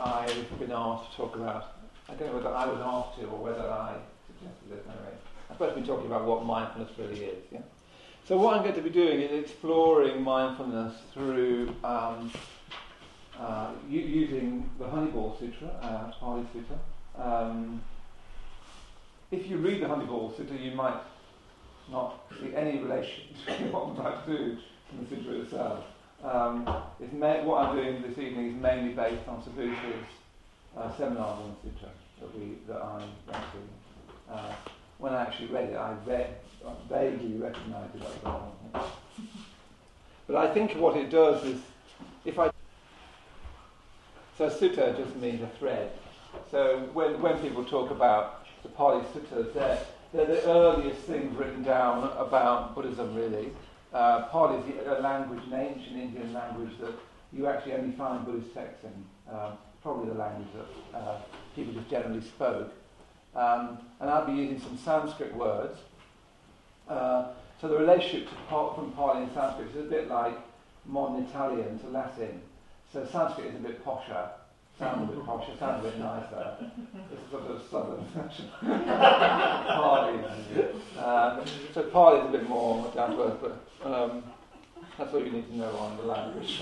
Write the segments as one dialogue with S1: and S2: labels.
S1: I've been asked to talk about. I don't know whether I was asked to or whether I suggested it. Anyway, I'm supposed to be talking about what mindfulness really is. Yeah. So what I'm going to be doing is exploring mindfulness through using the Honeyball Sutra, Pali Sutta. If you read the Honeyball Sutta, you might not see any relation to what I'm about to do in the Sutra itself. What I'm doing this evening is mainly based on Subhu's seminars on the Sutra that I went to. When I actually read it, I vaguely recognised it as well. But I think what it does is, so sutta just means a thread. So when people talk about the Pali Suttas, they're the earliest things written down about Buddhism, really. Pali is a language, an ancient Indian language that you actually only find Buddhist texts in. Probably the language that people just generally spoke. And I'll be using some Sanskrit words. So the relationship from Pali and Sanskrit is a bit like modern Italian to Latin. So Sanskrit is a bit posher, sounds a bit posher, sounds a bit nicer. It's sort of southern version. Pali. So Pali is a bit more down to earth, but that's all you need to know on the language.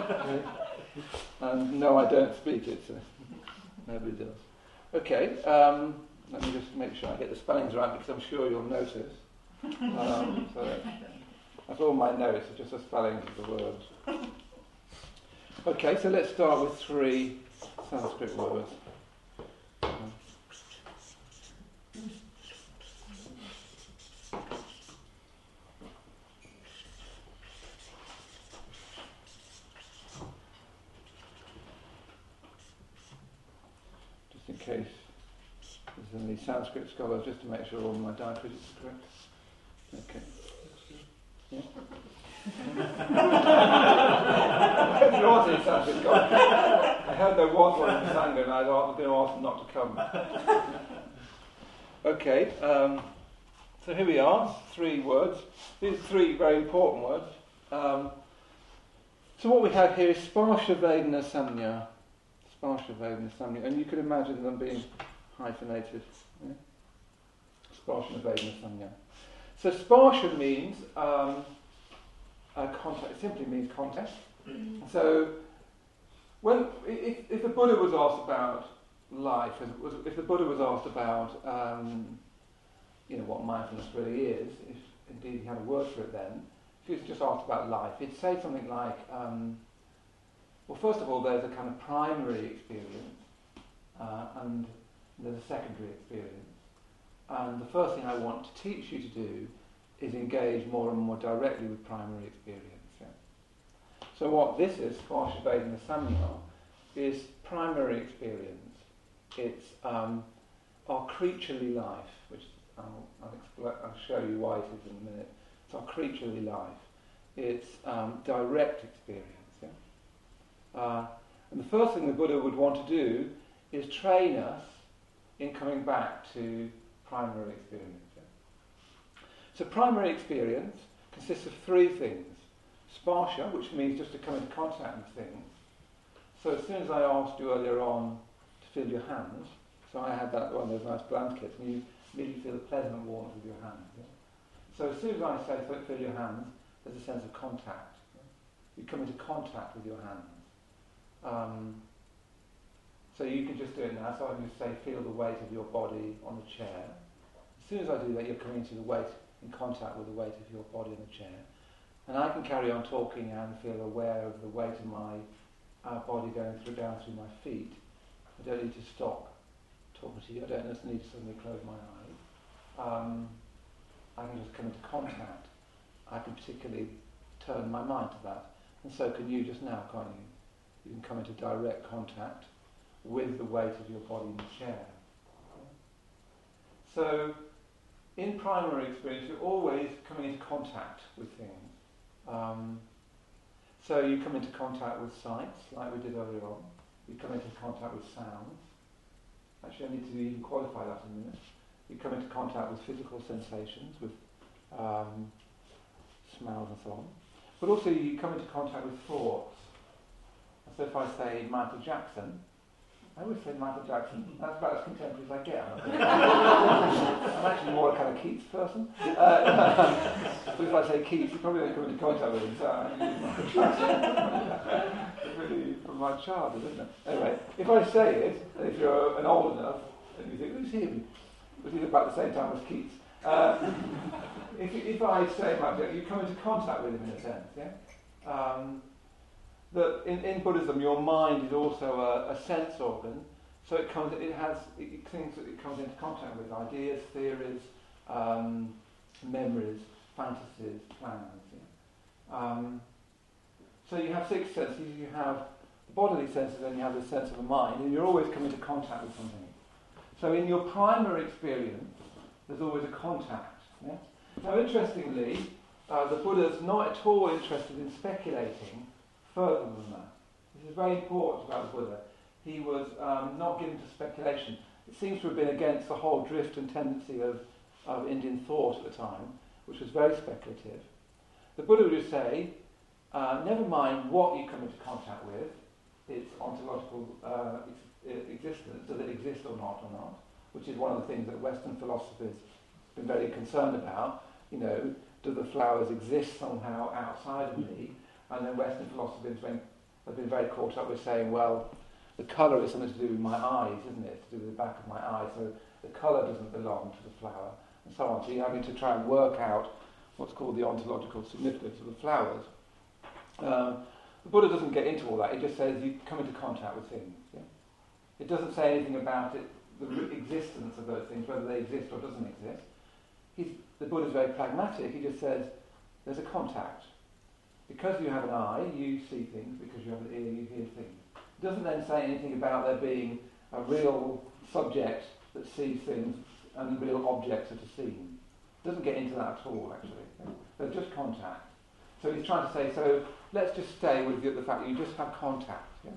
S1: And no, I don't speak it, so nobody does. Okay, let me just make sure I get the spellings right, because I'm sure you'll notice. So that's all my notes, are just the spellings of the words. Okay, so let's start with 3 Sanskrit words. Just in case there's any Sanskrit scholars, just to make sure all my diacritics are correct. Okay. Yeah? I heard there was one in Sangha, and I was going to ask them not to come. Okay, so here we are, 3 words. These are 3 very important words. So what we have here is Sparsha Vedana Samnya. Sparsha Vedana Samnya, and you could imagine them being hyphenated. Yeah? Sparsha Vedana Samnya. So Sparsha means context. It simply means context. So if the Buddha was asked about life, if the Buddha was asked about what mindfulness really is, if indeed he had a word for it then, if he was just asked about life, he'd say something like, well, first of all, there's a kind of primary experience, and there's a secondary experience. And the first thing I want to teach you to do is engage more and more directly with primary experience. Yeah? So what this is, Sparsha Vedana Samnya, is primary experience. It's our creaturely life, which I'll show you why it is in a minute. It's our creaturely life. It's direct experience. Yeah? And the first thing the Buddha would want to do is train us in coming back to primary experience. Yeah? So primary experience consists of 3 things. Sparsha, which means just to come into contact with things. So as soon as I asked you earlier on to feel your hands, so I had that one of those nice blankets, and you immediately feel the pleasant warmth of your hands. Yeah? So as soon as I say feel your hands, there's a sense of contact. Yeah? You come into contact with your hands. So you can just do it now. So I can just say feel the weight of your body on the chair. As soon as I do that, you're coming into the weight, in contact with the weight of your body in the chair. And I can carry on talking and feel aware of the weight of my body going down through my feet. I don't need to stop talking to you. I don't just need to suddenly close my eyes. I can just come into contact. I can particularly turn my mind to that. And so can you just now, can't you? You can come into direct contact with the weight of your body in the chair. So, in primary experience, you're always coming into contact with things. So you come into contact with sights, like we did earlier on. You come into contact with sounds. Actually, I need to even qualify that in a minute. You come into contact with physical sensations, with smells and so on. But also you come into contact with thoughts. So if I say Michael Jackson, I always say Michael Jackson. That's about as contemporary as I get. I'm actually more a kind of Keats person. But if I say Keats, you probably don't come into contact with him. So I use Michael Jackson. It's really from my childhood, isn't it? Anyway, if I say it, and if you're an old enough, and you think, who's him? It was either about the same time as Keats. If I say Michael Jackson, you come into contact with him in a sense, yeah? That in Buddhism, your mind is also a sense organ, so it comes into contact with ideas, theories, memories, fantasies, plans. Yeah? So you have six senses. You have the bodily senses, and you have the sense of the mind, and you're always coming into contact with something. So in your primary experience, there's always a contact. Yeah? Now, interestingly, the Buddha's not at all interested in speculating further than that. This is very important about the Buddha. He was not given to speculation. It seems to have been against the whole drift and tendency of Indian thought at the time, which was very speculative. The Buddha would say, never mind what you come into contact with, its ontological existence, does it exist or not, which is one of the things that Western philosophers have been very concerned about. You know, do the flowers exist somehow outside of me? And then Western philosophers have been very caught up with saying, well, the colour is something to do with my eyes, isn't it? It's to do with the back of my eye, so the colour doesn't belong to the flower, and so on. So you're having to try and work out what's called the ontological significance of the flowers. The Buddha doesn't get into all that. He just says you come into contact with things. Yeah? It doesn't say anything about it, the existence of those things, whether they exist or doesn't exist. The Buddha's very pragmatic. He just says there's a contact. Because you have an eye, you see things. Because you have an ear, you hear things. It doesn't then say anything about there being a real subject that sees things and real objects that are seen. It doesn't get into that at all, actually. There's just contact. So he's trying to say, so let's just stay with the fact that you just have contact. Yeah?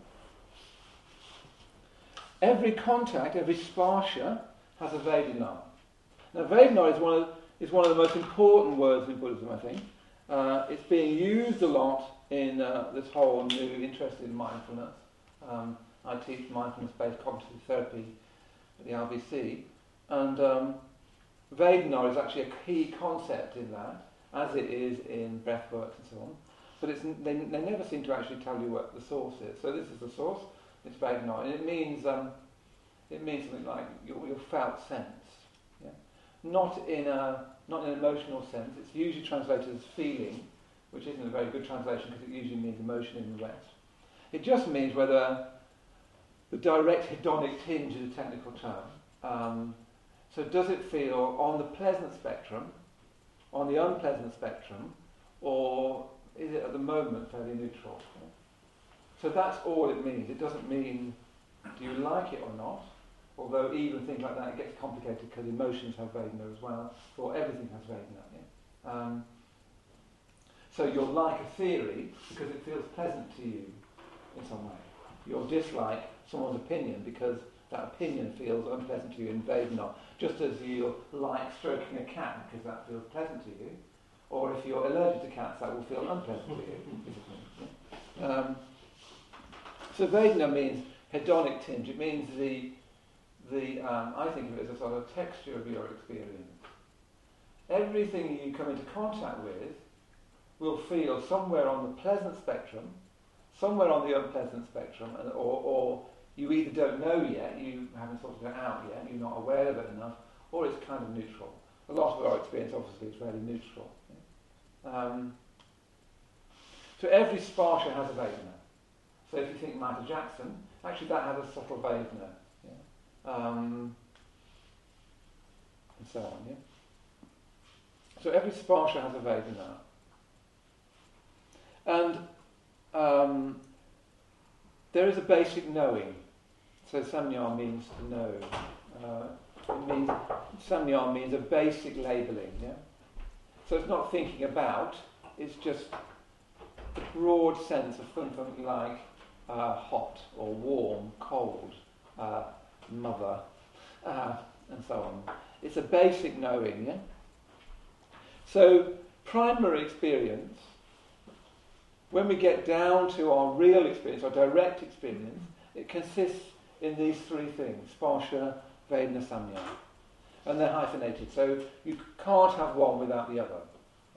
S1: Every contact, every sparsha, has a Vedana. Now, Vedana is one of the most important words in Buddhism, I think. It's being used a lot in this whole new interest in mindfulness. I teach mindfulness-based cognitive therapy at the RBC, and Vedana is actually a key concept in that, as it is in breathwork and so on. But they never seem to actually tell you what the source is. So this is the source. It's Vedana, and it means something like your felt sense. Yeah? Not in an emotional sense. It's usually translated as feeling, which isn't a very good translation because it usually means emotion in the West. It just means whether the direct hedonic tinge is a technical term. So does it feel on the pleasant spectrum, on the unpleasant spectrum, or is it at the moment fairly neutral? So that's all it means. It doesn't mean do you like it or not, although even things like that, it gets complicated because emotions have Vedana as well, or everything has Vedana. Yeah? So you'll like a theory because it feels pleasant to you in some way. You'll dislike someone's opinion because that opinion feels unpleasant to you in Vedana, just as you'll like stroking a cat because that feels pleasant to you, or if you're allergic to cats, that will feel unpleasant to you. Yeah? So Vedana means hedonic tinge. It means I think of it as a sort of texture of your experience. Everything you come into contact with will feel somewhere on the pleasant spectrum, somewhere on the unpleasant spectrum, or you either don't know yet, you haven't sorted it out yet, you're not aware of it enough, or it's kind of neutral. A lot of our experience, obviously, is fairly neutral. So every sparsha has a Vedana. So if you think Michael Jackson, actually that has a subtle Vedana. Yeah? And so on, yeah? So every sparsha has a Vedana. And there is a basic knowing. So samyā means to know. Samyā means a basic labelling, yeah? So it's not thinking about, it's just a broad sense of something like hot or warm, cold, mother, and so on. It's a basic knowing, yeah? So primary experience, when we get down to our real experience, our direct experience, it consists in these three things: Sparsha, Vedana, Samya. And they're hyphenated, so you can't have one without the other.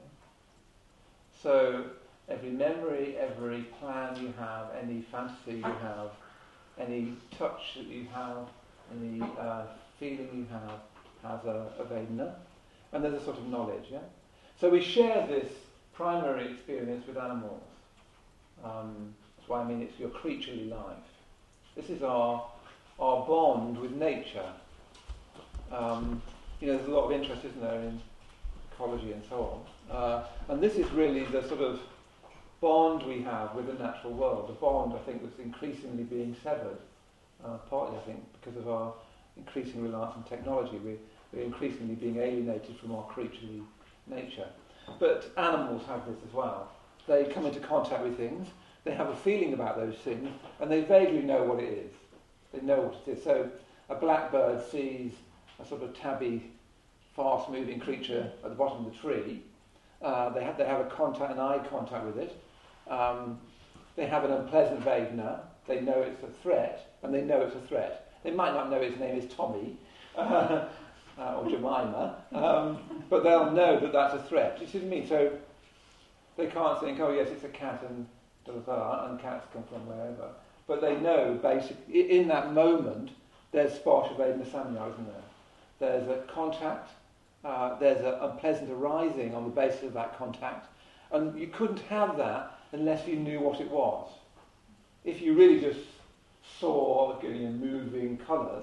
S1: So every memory, every plan you have, any fantasy you have, any touch that you have, any feeling you have, has a Vedana. And there's a sort of knowledge, yeah? So we share this primary experience with animals. That's why I mean it's your creaturely life. This is our bond with nature. There's a lot of interest, isn't there, in ecology and so on. And this is really the sort of bond we have with the natural world, a bond, I think, that's increasingly being severed, partly, I think, because of our increasing reliance on technology. We're increasingly being alienated from our creaturely nature. But animals have this as well. They come into contact with things, they have a feeling about those things, and they vaguely know what it is. They know what it is. So a blackbird sees a sort of tabby, fast-moving creature at the bottom of the tree. They have an eye contact with it. They have an unpleasant Vedana. They know it's a threat, and they know it's a threat. They might not know its name is Tommy or Jemima, but they'll know that that's a threat. You see what I mean? So they can't think, oh yes, it's a cat and and cats come from wherever. But they know, basically, in that moment, there's Sparsha, Vedana, Samya, isn't there? There's a contact, there's an unpleasant arising on the basis of that contact, and you couldn't have that unless you knew what it was. If you really just saw moving colours,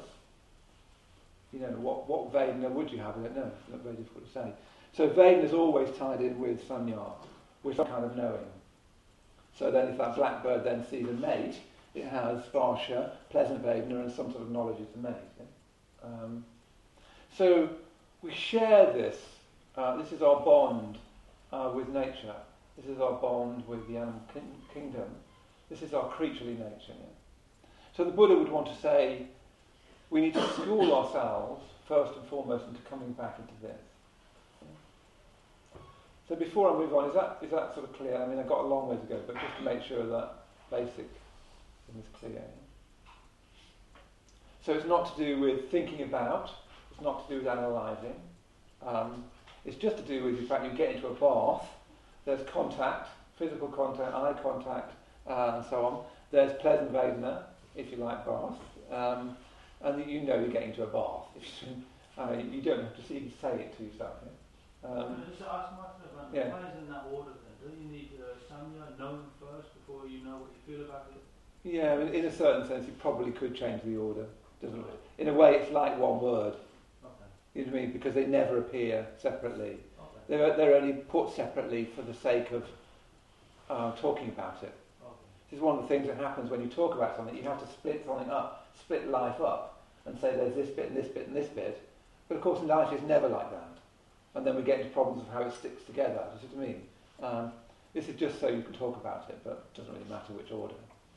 S1: what Vedana would you have? I don't know, it's not very difficult to say. So Vedana is always tied in with Samya, with some kind of knowing. So then if that blackbird then sees a mate, it has Sparsha, pleasant Vedana, and some sort of knowledge it's a mate. Yeah? So we share this. This is our bond with nature. This is our bond with the animal kingdom. This is our creaturely nature. Yeah? So the Buddha would want to say, we need to school ourselves first and foremost into coming back into this. Yeah? So before I move on, is that sort of clear? I mean, I've got a long way to go, but just to make sure that basic thing is clear. Yeah? So it's not to do with thinking about. It's not to do with analysing. It's just to do with the fact you get into a bath, there's contact, physical contact, eye contact, and so on. There's pleasant Vedana, if you like baths, and you know you're getting into a bath. You don't have to say it to yourself. Yeah?
S2: Just to ask myself,
S1: yeah.
S2: Why isn't that order then? Do you need Samya known first before you know what you feel about it?
S1: Yeah, in a certain sense, you probably could change the order, doesn't it? In a way, it's like one word. You know what I mean? Because they never appear separately. Okay. They're only put separately for the sake of talking about it. Okay. This is one of the things that happens when you talk about something. You have to split something up, split life up, and say there's this bit and this bit and this bit. But of course, life is never like that. And then we get into problems of how it sticks together. Do you see what I mean? This is just so you can talk about it, but it doesn't really matter which order.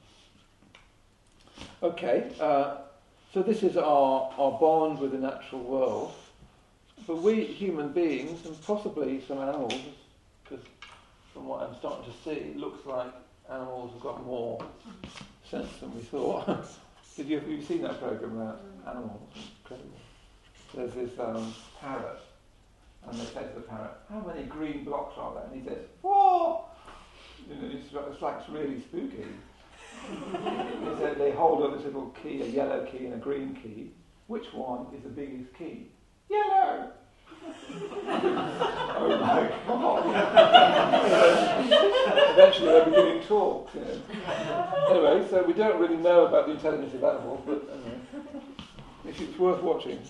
S1: Okay, so this is our bond with the natural world. But we human beings, and possibly some animals, because from what I'm starting to see, it looks like animals have got more sense than we thought. Have you seen that programme about animals? Incredible. There's this parrot, and they say to the parrot, how many green blocks are there? And he says, 4! It's like it's really spooky. He said they hold up this little key, a yellow key and a green key. Which one is the biggest key? Yellow! Oh my God! Eventually they'll be giving talks. Anyway, so we don't really know about the intelligence of animals, but anyway, it's worth watching.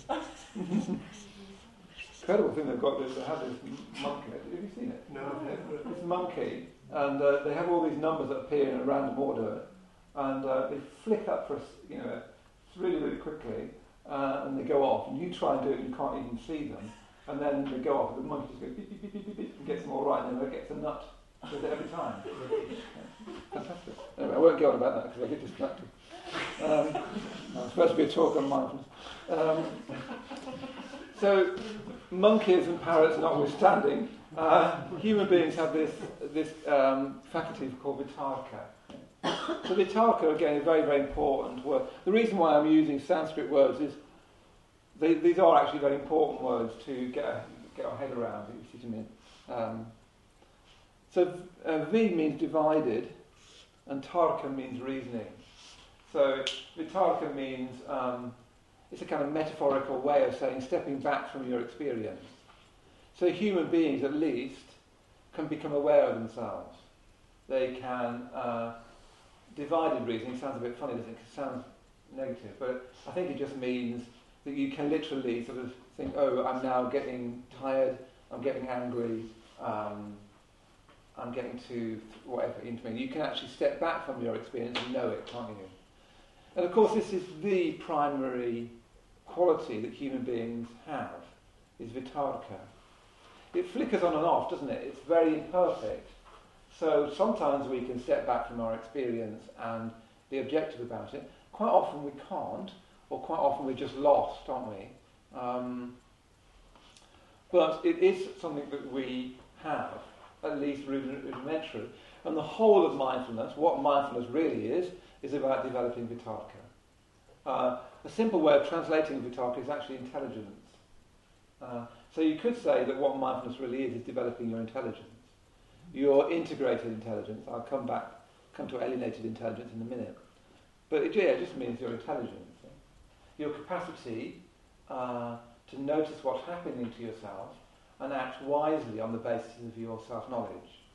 S1: Incredible thing they've got. They have this monkey. Have you seen it?
S2: No.
S1: This monkey, and they have all these numbers that appear in a random order, and they flick up for really, really quickly. And they go off, and you try and do it, and you can't even see them. And then they go off, and the monkey just goes beep, beep, beep, beep, beep, beep, and gets them all right, and then it gets a nut with it every time. Yeah. Fantastic. Anyway, I won't go on about that because I get distracted. I'm supposed to be a talk on mindfulness. So, monkeys and parrots notwithstanding, human beings have this faculty called vitarka. So vitarka, again, is a very, very important word. The reason why I'm using Sanskrit words is these are actually very important words to get our head around, if you see what I mean. So V means divided, and tarka means reasoning. So vitarka means, it's a kind of metaphorical way of saying stepping back from your experience. So human beings, at least, can become aware of themselves. They can, divided reasoning sounds a bit funny, doesn't it? It sounds negative, but I think it just means that you can literally sort of think, oh, I'm now getting tired, I'm getting angry, I'm getting to whatever into me. You can actually step back from your experience and know it, can't you? And of course, this is the primary quality that human beings have, is vitarka. It flickers on and off, doesn't it? It's very imperfect. So sometimes we can step back from our experience and be objective about it. Quite often we can't, or quite often we're just lost, aren't we? But it is something that we have, at least rudimentary. And the whole of mindfulness, what mindfulness really is about developing vitarka. A simple way of translating vitarka is actually intelligence. So you could say that what mindfulness really is developing your intelligence. Your integrated intelligence. I'll come to alienated intelligence in a minute. But it just means your intelligence. Your capacity to notice what's happening to yourself and act wisely on the basis of your self-knowledge.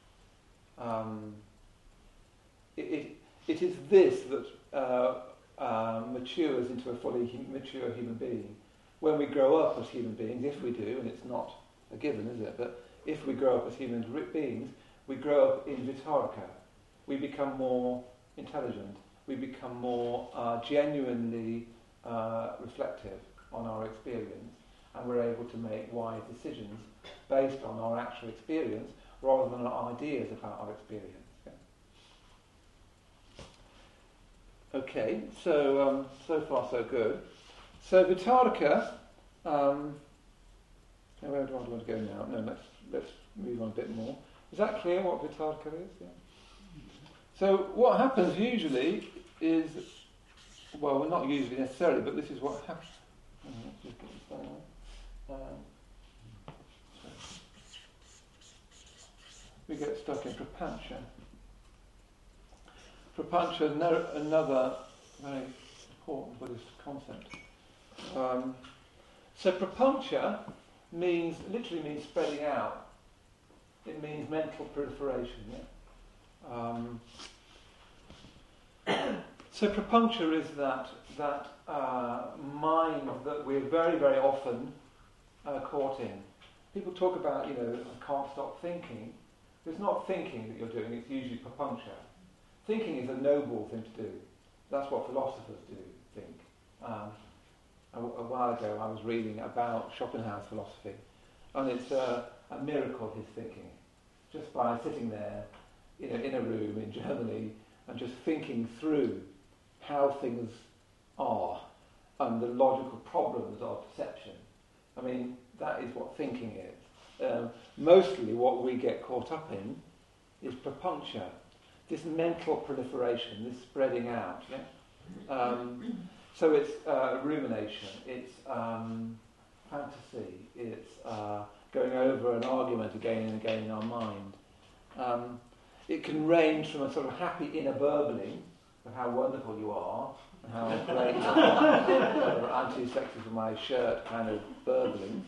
S1: It is this that matures into a fully mature human being. When we grow up as human beings, if we do, and it's not a given, is it? But if we grow up as human beings, we grow up in vitarka. We become more intelligent. We become more genuinely reflective on our experience, and we're able to make wise decisions based on our actual experience rather than our ideas about our experience. Okay, so so far so good. So vitarka, where do I want to go now? No, let's move on a bit more. Is that clear what vitarka is? Yeah. So what happens usually is, well, not usually necessarily, but this is what happens. Just get this down. We get stuck in prapancha. Prapancha is another very important Buddhist concept. So prapancha literally means spreading out. It means mental proliferation. Yeah? So prapancha is that mind that we're very, very often caught in. People talk about, I can't stop thinking. It's not thinking that you're doing, it's usually prapancha. Thinking is a noble thing to do. That's what philosophers do, think. A while ago I was reading about Schopenhauer's philosophy, and it's a miracle, his thinking. Just by sitting there in a room in Germany and just thinking through how things are and the logical problems of perception. I mean, that is what thinking is. Mostly what we get caught up in is prapancha, this mental proliferation, this spreading out. Yeah? So it's rumination, it's fantasy, it's going over an argument again and again in our mind. It can range from a sort of happy inner burbling of how wonderful you are and how great you are, anti-sexist with my shirt kind of burbling,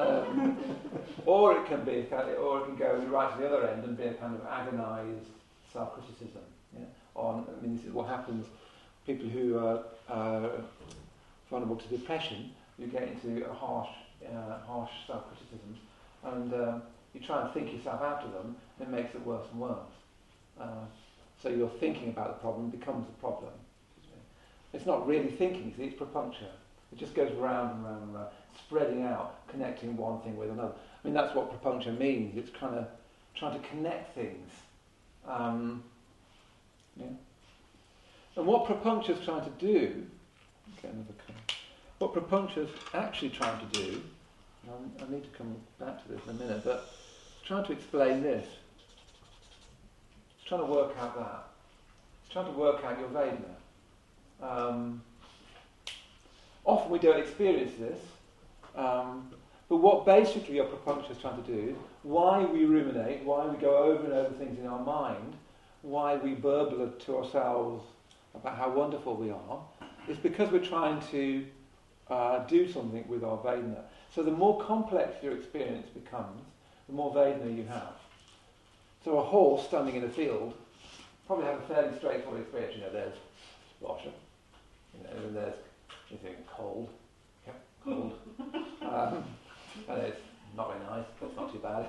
S1: or it can go right to the other end and be a kind of agonised self-criticism. Yeah? This is what happens. People who are vulnerable to depression, you get into a harsh self-criticism, and you try and think yourself out of them, and it makes it worse and worse. So your thinking about the problem becomes a problem. It's not really thinking, it's prapancha. It just goes round and round and round, spreading out, connecting one thing with another. I mean, that's what prapancha means. It's kind of trying to connect things. Yeah. And what prapancha is trying to do, what prapancha is actually trying to do, I need to come back to this in a minute, but trying to explain this. Trying to work out that. trying to work out your Vedana. Often we don't experience this, but what basically your propuncture is trying to do, why we ruminate, why we go over and over things in our mind, why we burble to ourselves about how wonderful we are, is because we're trying to do something with our Vedana. So the more complex your experience becomes, the more Vedana you have. So a horse standing in a field probably has a fairly straightforward experience. There's washer, and there's cold, cold, and it's not very nice, but it's not too bad.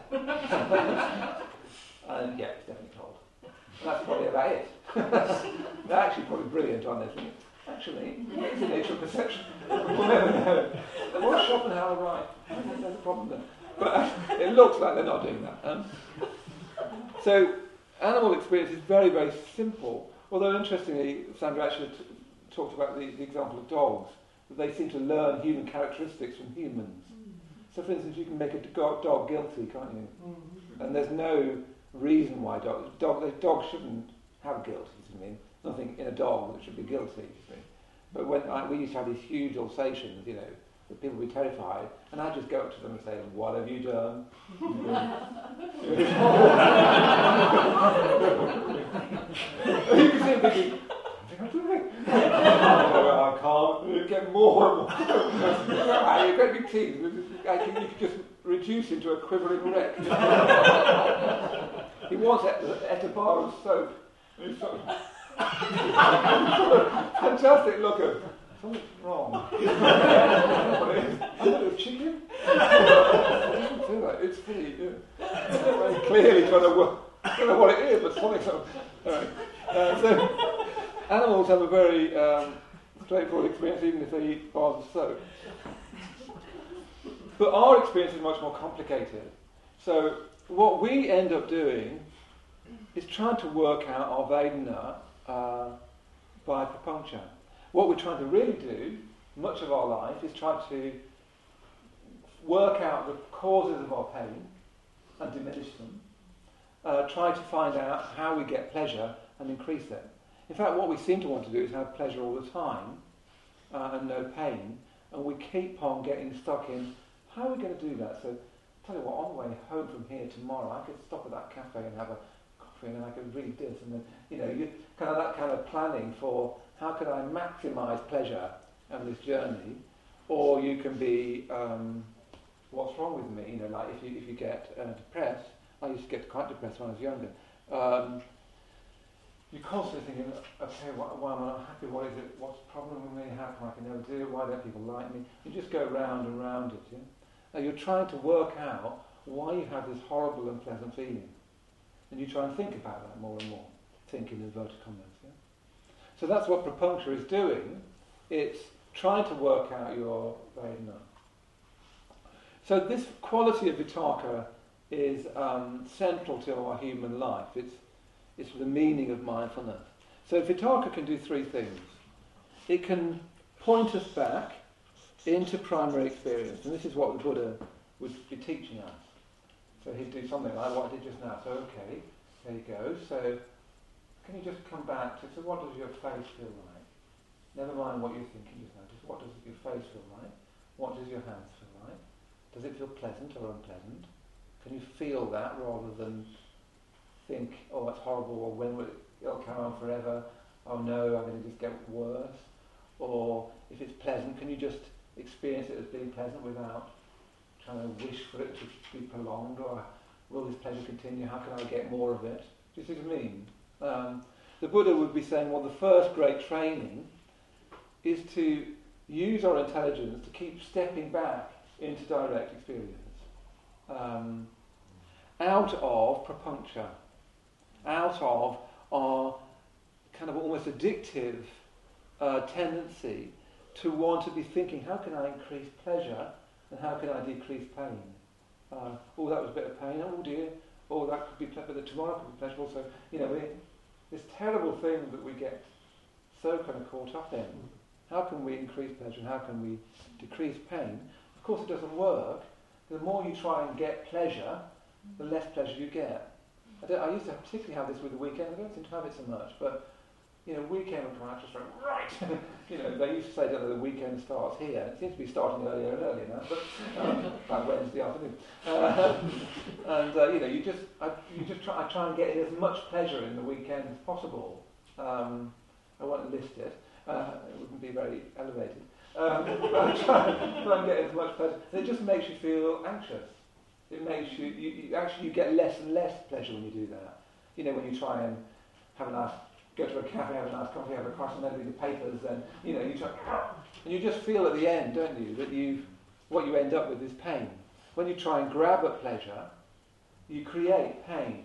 S1: And yeah, it's definitely cold. And that's probably about it. They're actually probably brilliant on this. Actually, it's the nature of perception. We'll never know. Was Schopenhauer right? There's a problem there. But it looks like they're not doing that. So, animal experience is very, very simple. Although, interestingly, Sandra actually talked about the example of dogs, that they seem to learn human characteristics from humans. So, for instance, you can make a dog guilty, can't you? And there's no reason why dogs shouldn't have guilt. I mean, nothing in a dog that should be guilty. But when we used to have these huge Alsatians, that people would be terrified, and I'd just go up to them and say, "What have you done?" You can see them thinking, "I can't get more and more." You've got big teeth. You could just reduce him to a quivering wreck. He once ate a bar of soap. And sort of fantastic look of something's wrong. A little chicken? It's pretty very clearly trying to work. I don't know what it is, but something's up. Right. So animals have a very straightforward experience, even if they eat bars of soap. But our experience is much more complicated. So what we end up doing is trying to work out our Vedana by propuncture. What we're trying to really do, much of our life, is try to work out the causes of our pain and diminish them. Try to find out how we get pleasure and increase it. In fact, what we seem to want to do is have pleasure all the time and no pain, and we keep on getting stuck in, how are we going to do that? So, tell you what, on the way home from here tomorrow, I could stop at that cafe and have a coffee, and then I could read this, and then, you kind of that kind of planning for how can I maximise pleasure of this journey, or you can be, what's wrong with me? Like if you get depressed. I used to get quite depressed when I was younger. You're constantly thinking, okay, why am I not happy? What is it? What's the problem with me? How come I can never do it? Why don't people like me? You just go round and round it. Yeah? Now you're trying to work out why you have this horrible, unpleasant feeling, and you try and think about that more and more. Think in inverted commas. Yeah? So that's what propuncture is doing. It's trying to work out your Vedana. So this quality of vitarka is central to our human life. It's the meaning of mindfulness. So vitarka can do three things. It can point us back into primary experience, and this is what the Buddha would be teaching us. So he'd do something like what I did just now. So okay, there you go. So can you just come back to, so what does your face feel like? Never mind what you're thinking just now, just what does your face feel like? What does your hands feel like? Does it feel pleasant or unpleasant? Can you feel that rather than think, oh, that's horrible, or when will it'll carry on forever? Oh no, I'm going to just get worse. Or if it's pleasant, can you just experience it as being pleasant without trying to wish for it to be prolonged? Or will this pleasure continue? How can I get more of it? Do you see what I mean? The Buddha would be saying, well, the first great training is to use our intelligence to keep stepping back into direct experience. Out of propuncture, out of our kind of almost addictive tendency to want to be thinking, how can I increase pleasure and how can I decrease pain? Oh, that was a bit of pain, oh dear, oh that could be pleasure, but tomorrow could be pleasurable. So, this terrible thing that we get so kind of caught up in. How can we increase pleasure and how can we decrease pain? Of course it doesn't work. The more you try and get pleasure, the less pleasure you get. I used to particularly have this with the weekend. I don't seem to have it so much, but weekend will come out just right. They used to say that the weekend starts here. It seems to be starting earlier and earlier now, but about Wednesday afternoon. You just try and get in as much pleasure in the weekend as possible. I won't list it. It wouldn't be very elevated. But try and get as much pleasure. And it just makes you feel anxious. It makes you get less and less pleasure when you do that. When you try and go to a cafe, have a nice coffee, have a croissant, then read the papers, and you try, and you just feel at the end, don't you, that what you end up with is pain. When you try and grab at pleasure, you create pain.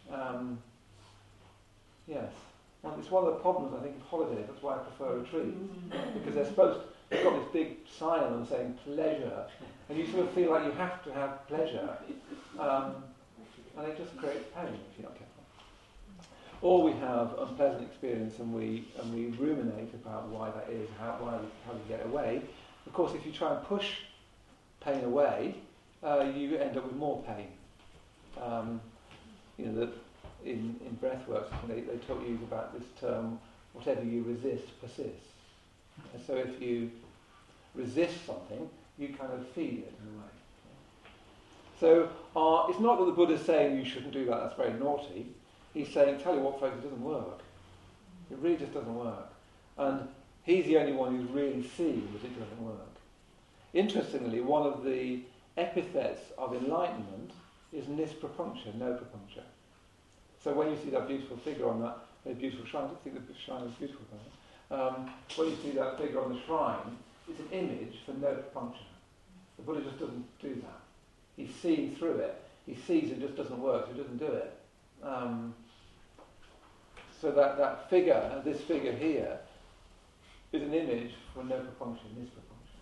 S1: Yes. And it's one of the problems, I think, of holidays. That's why I prefer retreats. Because they've got this big sign on them saying pleasure, and you sort of feel like you have to have pleasure, and it just creates pain if you're not careful. Or we have unpleasant experience and we ruminate about why that is, how we get away. Of course, if you try and push pain away, you end up with more pain. In breathwork, they taught you about this term, whatever you resist persists. And so if you resist something, you kind of feed it in a way. So it's not that the Buddha's saying you shouldn't do that, that's very naughty. He's saying, tell you what, folks, it doesn't work. It really just doesn't work. And he's the only one who's really seen that it doesn't work. Interestingly, one of the epithets of enlightenment is nisprapuncture, no propuncture. So when you see that beautiful figure on that very beautiful shrine, I don't think the shrine is beautiful, when you see that figure on the shrine, it's an image for no propuncture. The Buddha just doesn't do that. He's seeing through it. He sees it just doesn't work, so he doesn't do it. So that figure, this figure here, is an image for no propunction, nisprapuncture.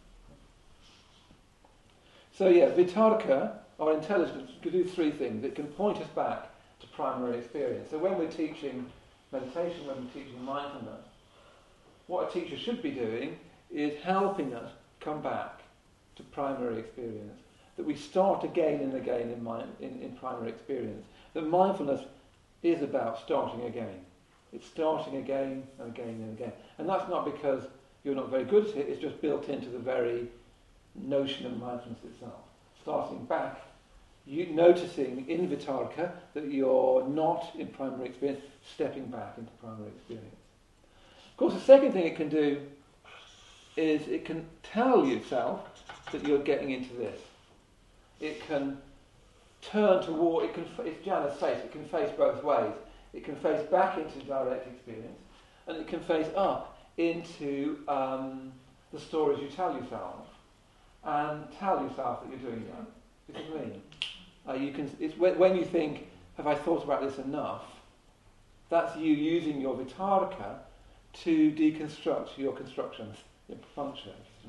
S1: So vitarka, or intelligence, can do three things. It can point us back to primary experience. So when we're teaching meditation, when we're teaching mindfulness, what a teacher should be doing is helping us come back to primary experience. That we start again and again in primary experience. That mindfulness is about starting again. It's starting again and again and again. And that's not because you're not very good at it, it's just built into the very notion of mindfulness itself. Starting back, you noticing in vitarka that you're not in primary experience, stepping back into primary experience. Of course, the second thing it can do is it can tell yourself that you're getting into this. It can turn toward, it's Jhana's face, it can face both ways. It can face back into direct experience, and it can face up into the stories you tell yourself, and tell yourself that you're doing that. You see what I mean? It's when you think, have I thought about this enough? That's you using your vitarka to deconstruct your constructions, your propuncture.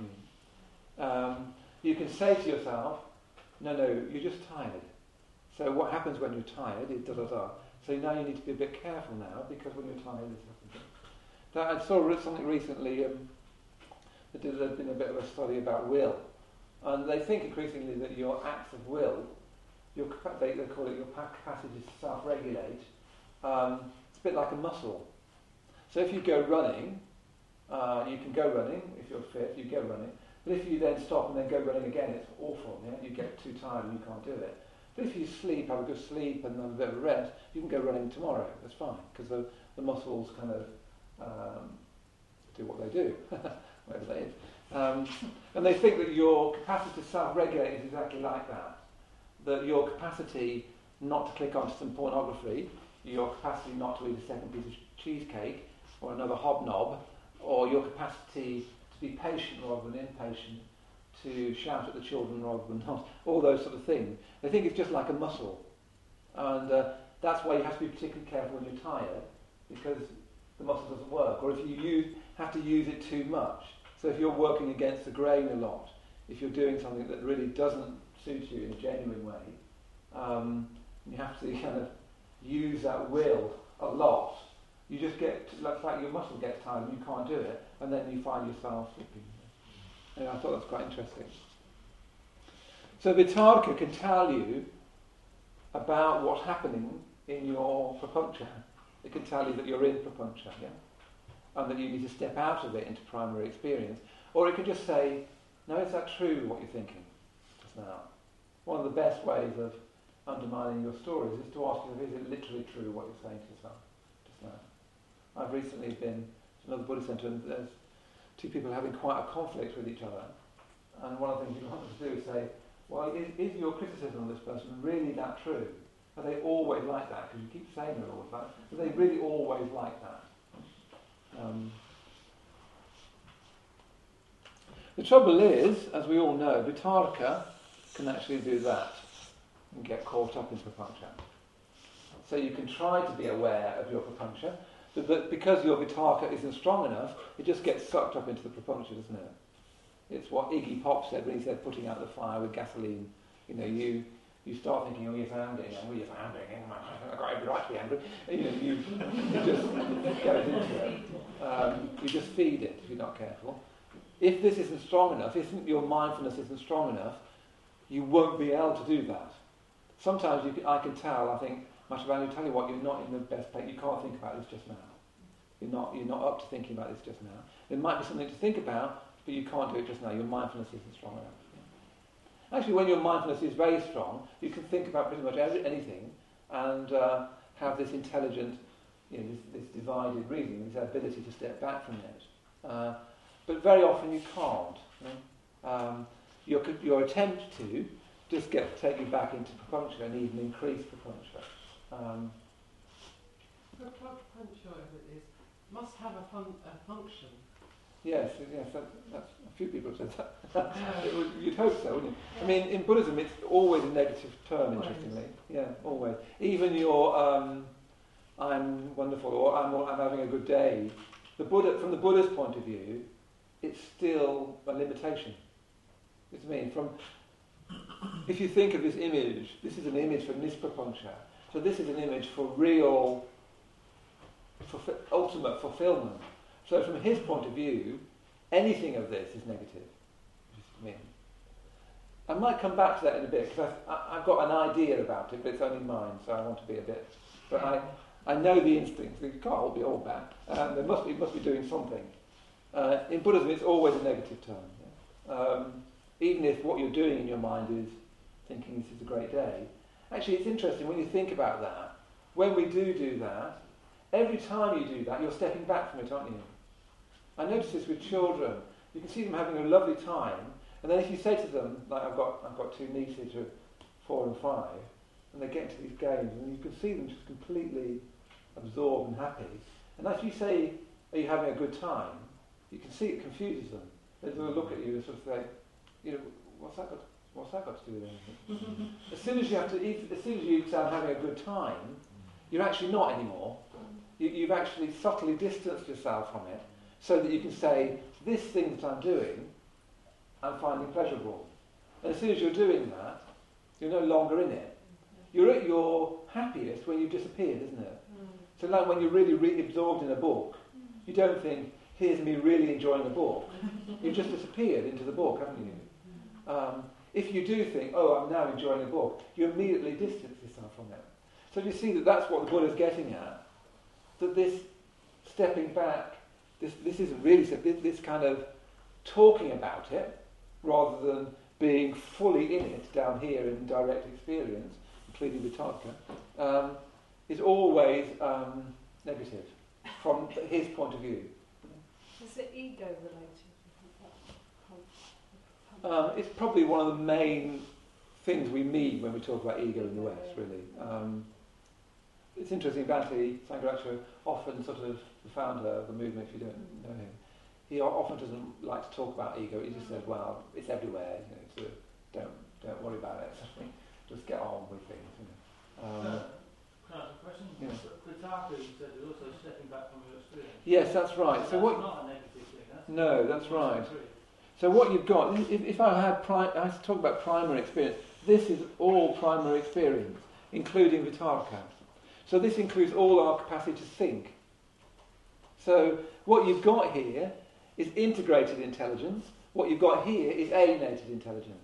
S1: You can say to yourself, no, you're just tired. So what happens when you're tired is da-da-da. So now you need to be a bit careful now, because when you're tired, this happens. I saw something recently, there's been a bit of a study about will. And they think increasingly that your acts of will, they call it your capacity to self-regulate, it's a bit like a muscle. So if you go running, you can go running, if you're fit, you go running. But if you then stop and then go running again, it's awful. You get too tired and you can't do it. But if you sleep, have a good sleep and have a bit of a rest, you can go running tomorrow. That's fine, because the muscles kind of do what they do, whatever that is. And they think that your capacity to self-regulate is exactly like that. That your capacity not to click onto some pornography, your capacity not to eat a second piece of cheesecake or another hobnob, or your capacity to be patient rather than impatient, to shout at the children rather than not, all those sort of things. They think it's just like a muscle. And that's why you have to be particularly careful when you're tired, because the muscle doesn't work. Or if you have to use it too much. So if you're working against the grain a lot, if you're doing something that really doesn't suit you in a genuine way, you have to kind of use that will a lot. You just get, like your muscle gets tired and you can't do it, and then you find yourself slipping. And I thought that's quite interesting. So vitarka can tell you about what's happening in your propuncture. It can tell you that you're in propuncture. Yeah? and that you need to step out of it into primary experience. Or it can just say, no, is that true, what you're thinking just now? One of the best ways of undermining your stories is to ask yourself, is it literally true what you're saying to yourself just now? I've recently been to another Buddhist centre and there's two people having quite a conflict with each other, and one of the things you want them to do is say, well, is your criticism of this person really that true? Are they always like that? Because you keep saying they're always like that. Are they really always like that? The trouble is, as we all know, vitarka can actually do that and get caught up in papancha. So you can try to be aware of your papancha, but because your vitarka isn't strong enough, it just gets sucked up into the papancha, doesn't it? It's what Iggy Pop said when he said putting out the fire with gasoline. You know, you start thinking, oh yes, I'm being angry, yes, I'm being angry, I've got every right to be angry. You know, you just get into it. You just feed it if you're not careful. If this isn't strong enough, if your mindfulness isn't strong enough, you won't be able to do that. Sometimes I can tell, I think, Mahavani, tell you what, you're not in the best place, you can't think about this just now. You're not up to thinking about this just now. It might be something to think about, but you can't do it just now. Your mindfulness isn't strong enough. Actually, when your mindfulness is very strong, you can think about pretty much anything and have this intelligent, this divided reasoning, this ability to step back from it. But very often you can't. Your attempt to just take you back into papancha and even increase papancha.
S3: The papancha must have a function.
S1: Yes, that's a few people have said that. You'd hope so, wouldn't you? I mean, in Buddhism, it's always a negative term, interestingly. Yeah, always. Even your I'm wonderful or I'm having a good day. From the Buddha's point of view, it's still a limitation. It's if you think of this image, this is an image for nisprapancha. So this is an image for real, ultimate fulfillment. So from his point of view, anything of this is negative. I might come back to that in a bit, because I've got an idea about it, but it's only mine, so I want to be a bit... But I know the instincts, you can't all be all bad. They must be doing something. In Buddhism, it's always a negative term. Yeah? Even if what you're doing in your mind is thinking this is a great day. Actually, it's interesting when you think about that. When we do that, every time you do that, you're stepping back from it, aren't you? I notice this with children. You can see them having a lovely time, and then if you say to them, like I've got two nieces who are 4 and 5, and they get into these games, and you can see them just completely absorbed and happy. And if you say, are you having a good time? You can see it confuses them. They'll look at you and sort of say, what's that got to do with anything? As soon as you say I'm having a good time, you're actually not anymore. You've actually subtly distanced yourself from it, so that you can say, this thing that I'm doing, I'm finding pleasurable. And as soon as you're doing that, you're no longer in it. You're at your happiest when you've disappeared, isn't it? So like when you're really absorbed in a book, you don't think, here's me really enjoying the book. You've just disappeared into the book, haven't you? If you do think, oh, I'm now enjoying the book, you immediately distance yourself from it. So you see that's what the Buddha's getting at, that this stepping back, this isn't really, this kind of talking about it, rather than being fully in it down here in direct experience, including vitarka, is always negative from his point of view.
S3: Is the ego related?
S1: It's probably one of the main things we mean when we talk about ego in the West, really. It's interesting, Bhante Sangharakshara, often sort of the founder of the movement, if you don't know him, he often doesn't like to talk about ego. He just says, well, it's everywhere, so don't worry about it. Just get on with things.
S2: Can I ask a question?
S1: Yeah.
S2: Vitarka, you said, is also stepping back from your experience.
S1: Yes, that's right.
S2: That's not a negative thing. That's right. So
S1: what you've got, if I had I talk about primary experience, this is all primary experience, including vitarka. So this includes all our capacity to think. So what you've got here is integrated intelligence. What you've got here is alienated intelligence.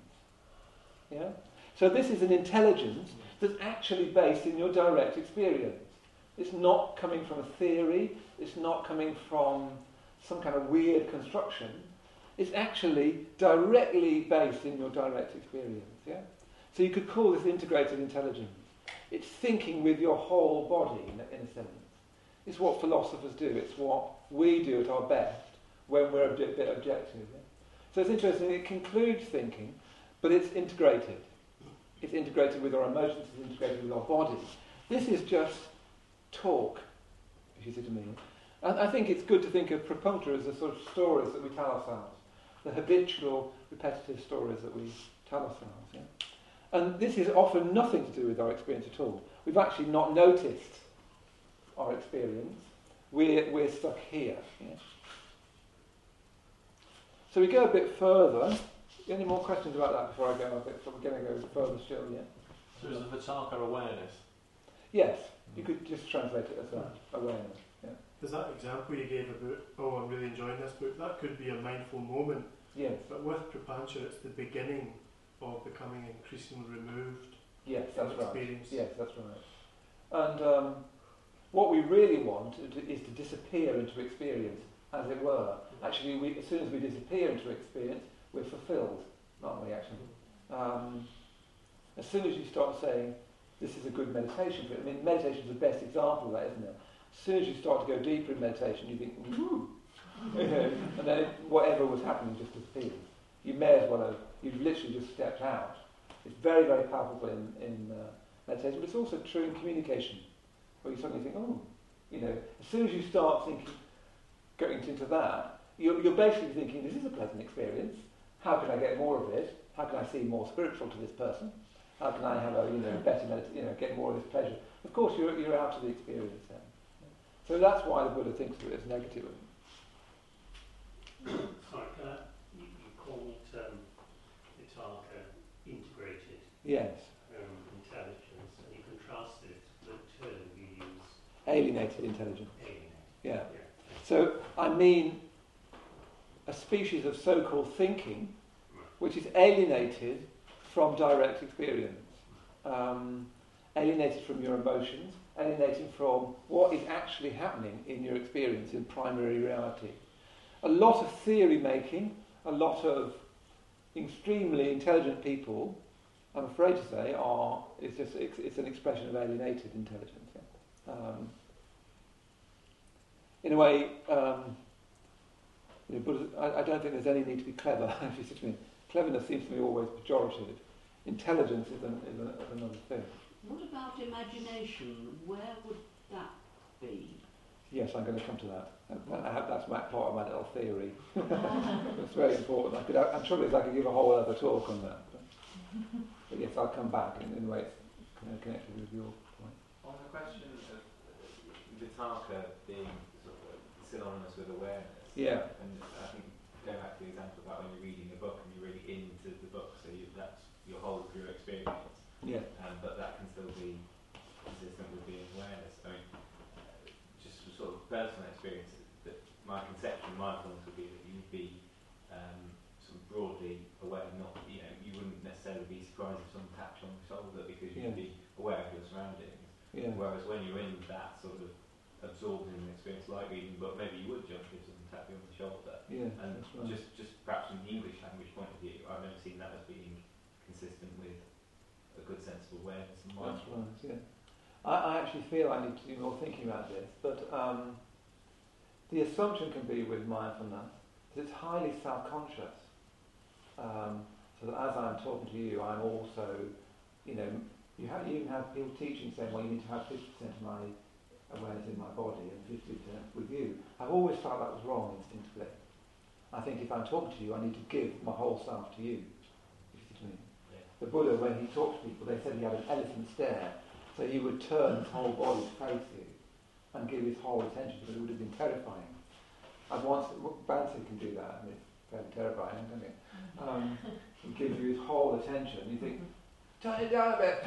S1: Yeah? So this is an intelligence that's actually based in your direct experience. It's not coming from a theory. It's not coming from some kind of weird construction. It's actually directly based in your direct experience. Yeah? So you could call this integrated intelligence. It's thinking with your whole body, in a sense. It's what philosophers do. It's what we do at our best when we're a bit objective. Yeah? So it's interesting. It concludes thinking, but it's integrated. It's integrated with our emotions. It's integrated with our body. This is just talk, if you see what I mean. And I think it's good to think of propuncture as the sort of stories that we tell ourselves, the habitual, repetitive stories that we tell ourselves. Yeah? And this is often nothing to do with our experience at all. We've actually not noticed our experience. We're stuck here. Yeah? So we go a bit further. Any more questions about that before I go a bit? We're going to go further still, yeah?
S4: So is the Vitarka awareness?
S1: Yes, you could just translate it as that, awareness. Yeah.
S5: There's that example you gave about, oh, I'm really enjoying this book. That could be a mindful moment.
S1: Yes.
S5: But with Prapancha, it's the beginning of becoming increasingly removed.
S1: Yes, that's right.
S5: Experience.
S1: Yes, that's right. And what we really want is to disappear into experience, as it were. Actually, as soon as we disappear into experience, we're fulfilled, aren't we, actually? As soon as you start saying, this is a good meditation for it. I mean, meditation is the best example of that, isn't it? As soon as you start to go deeper in meditation, you think, woo! And then whatever was happening just disappears. You may as well have, you've literally just stepped out. It's very, very powerful in meditation, but it's also true in communication, where you suddenly think, oh, as soon as you start thinking, going into that, you're basically thinking, this is a pleasant experience. How can I get more of it? How can I seem more spiritual to this person? How can I have a better get more of this pleasure? Of course, you're out of the experience then. So that's why the Buddha thinks of it as negative.
S6: Sorry, you called Vitarka integrated
S1: Yes.
S6: intelligence, and you contrasted the term you use.
S1: Alienated intelligence.
S6: Alienated.
S1: Yeah. So I mean a species of so-called thinking which is alienated from direct experience, alienated from your emotions, alienated from what is actually happening in your experience in primary reality. A lot of theory making, a lot of extremely intelligent people, I'm afraid to say, it's an expression of alienated intelligence. Yeah. In a way, I don't think there's any need to be clever. If you say to me, cleverness seems to me always pejorative. Intelligence is another thing.
S7: What about imagination? Where would that be?
S1: Yes, I'm going to come to that. That's part of my little theory. It's very important. I'm sure I could give a whole other talk on that. But yes, I'll come back in a way it's connected with your point.
S8: On the question of Vitarka being sort of synonymous with awareness,
S1: yeah.
S8: And I think going back to the example about when you're reading a book and you're really into the book, so that's your whole of your experience.
S1: Yeah.
S8: But that can still be consistent with being awareness. I mean, just sort of personal experience, that my conception of mindfulness would be that you would be sort of broadly aware, not you wouldn't necessarily be surprised if someone tapped you on the shoulder because you'd be aware of your surroundings.
S1: Yeah.
S8: Whereas when you're in that sort of absorbed in an experience like reading a book, maybe you would jump if someone tapped you on the shoulder.
S1: Yeah,
S8: and
S1: that's right.
S8: just perhaps from the English language point of view, I've never seen that as being consistent with a good sense of awareness and mindfulness.
S1: That's right, yeah. I actually feel I need to do more thinking about this, but the assumption can be with mindfulness that it's highly self-conscious. So that as I'm talking to you, I'm also, you even have people teaching saying, well, you need to have 50% of my awareness in my body and 50% with you. I've always felt that was wrong instinctively. I think if I'm talking to you, I need to give my whole self to you. If you see what I mean. Yeah. The Buddha, when he talked to people, they said he had an elephant stare. So he would turn his whole body to face you and give his whole attention, but it would have been terrifying. Bansi can do that, and it's fairly terrifying, isn't it? He gives you his whole attention. You think, turn it down a bit.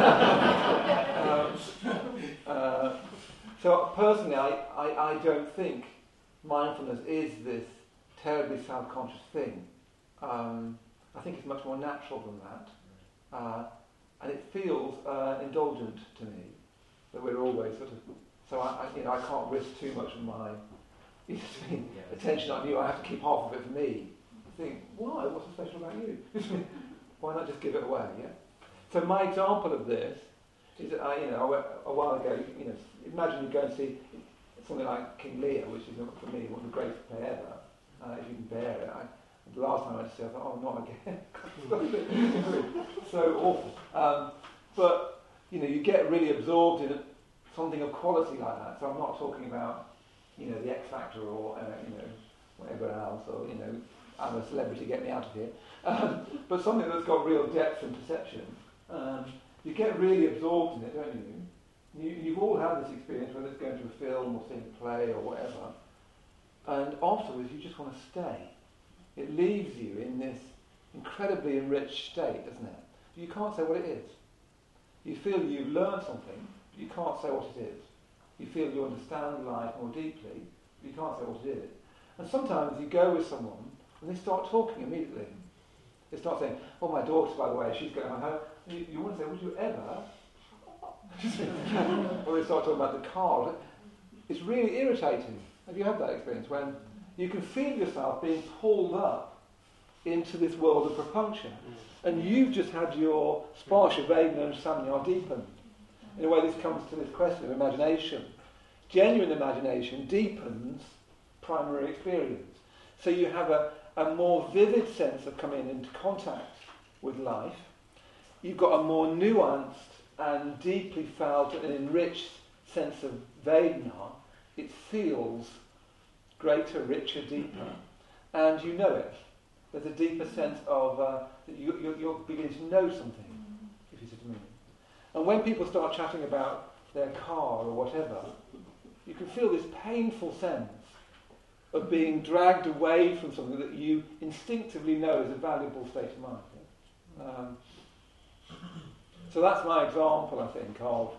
S1: So personally, I don't think mindfulness is this terribly self-conscious thing. I think it's much more natural than that. And it feels indulgent to me, that we're always sort of So I can't risk too much of my
S8: Yeah.
S1: attention on you. I have to keep half of it for me. You think, why? What's so special about you? Why not just give it away? Yeah. So my example of this is that I went a while ago. Imagine you go and see something like King Lear, which is for me one of the greatest play ever. If you can bear it. The last time I went to see it, I thought, oh, not again. So awful. But you get really absorbed in something of quality like that. So I'm not talking about the X Factor or whatever else, or I'm a celebrity, get me out of here. But something that's got real depth and perception. You get really absorbed in it, don't you? You've all had this experience, whether it's going to a film or seeing a play or whatever, and afterwards you just want to stay. It leaves you in this incredibly enriched state, doesn't it? You can't say what it is. You feel you've learned something, but you can't say what it is. You feel you understand life more deeply, but you can't say what it is. And sometimes you go with someone and they start talking immediately. They start saying, oh, my daughter, by the way, she's going home. And you want to say, would you ever? Or they start talking about the car. It's really irritating. Have you had that experience when you can feel yourself being pulled up into this world of propunction, and you've just had your Sparsha Vedana and Samyā deepened? In a way, this comes to this question of imagination. Genuine imagination deepens primary experience. So you have a more vivid sense of coming into contact with life. You've got a more nuanced and deeply felt and enriched sense of Vedana. It feels greater, richer, deeper, and you know it. There's a deeper sense of that you're beginning to know something, if you see what I mean. And when people start chatting about their car or whatever, you can feel this painful sense of being dragged away from something that you instinctively know is a valuable state of mind. So that's my example, I think, of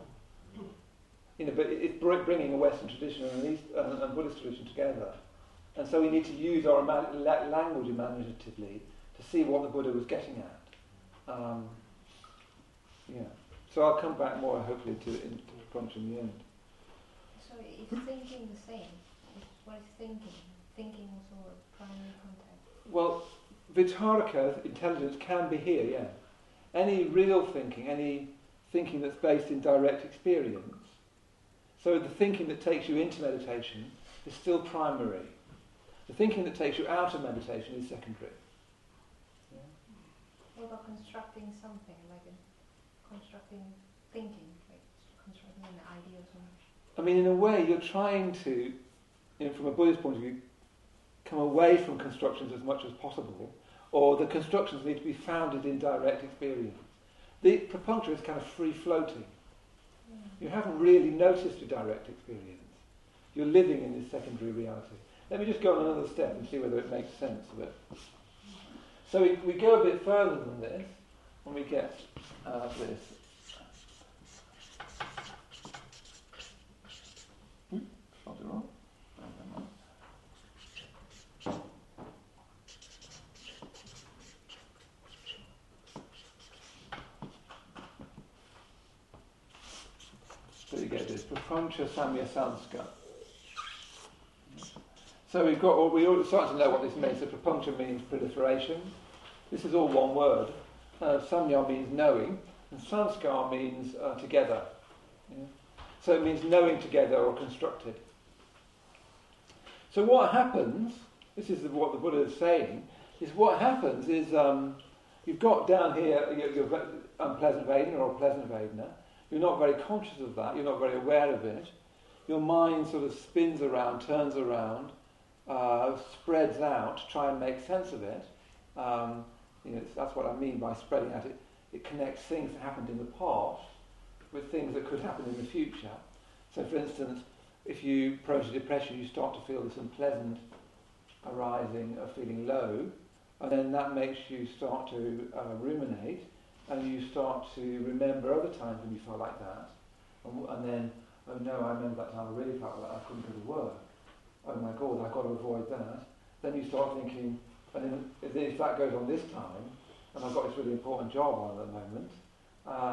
S1: but it's bringing a Western tradition and an East and Buddhist tradition together, and so we need to use our language imaginatively to see what the Buddha was getting at. So I'll come back more, hopefully, to punch in the end.
S9: So is thinking the same? What is thinking? Thinking also a primary contact?
S1: Well, vitaraka, intelligence, can be here, yeah. Any real thinking, any thinking that's based in direct experience. So the thinking that takes you into meditation is still primary. The thinking that takes you out of meditation is secondary. Yeah?
S9: What about constructing something, constructing thinking, constructing an idea or something?
S1: I mean, in a way, you're trying to, from a Buddhist point of view, come away from constructions as much as possible, or the constructions need to be founded in direct experience. The propuncture is kind of free-floating. You haven't really noticed your direct experience. You're living in this secondary reality. Let me just go on another step and see whether it makes sense of it. So we go a bit further than this when we get this. Spelled it wrong. So you get this Prapancha Samya Sanska. So we already started to know what this means. So Prapancha means proliferation. This is all one word. Samya means knowing, and Sanskar means together. Yeah? So it means knowing together or constructed. So what happens, this is what the Buddha is saying, is what happens is you've got down here your unpleasant Vedana or pleasant Vedana. You're not very conscious of that, you're not very aware of it. Your mind sort of spins around, turns around, spreads out to try and make sense of it. That's what I mean by spreading out. It connects things that happened in the past with things that could happen in the future. So for instance, if you prone to depression, you start to feel this unpleasant arising of feeling low, and then that makes you start to ruminate, and you start to remember other times when you felt like that, and then, oh no, I remember that time I really felt like that, I couldn't go to work. Oh my God, I've got to avoid that. Then you start thinking, and then if that goes on this time, and I've got this really important job on at the moment,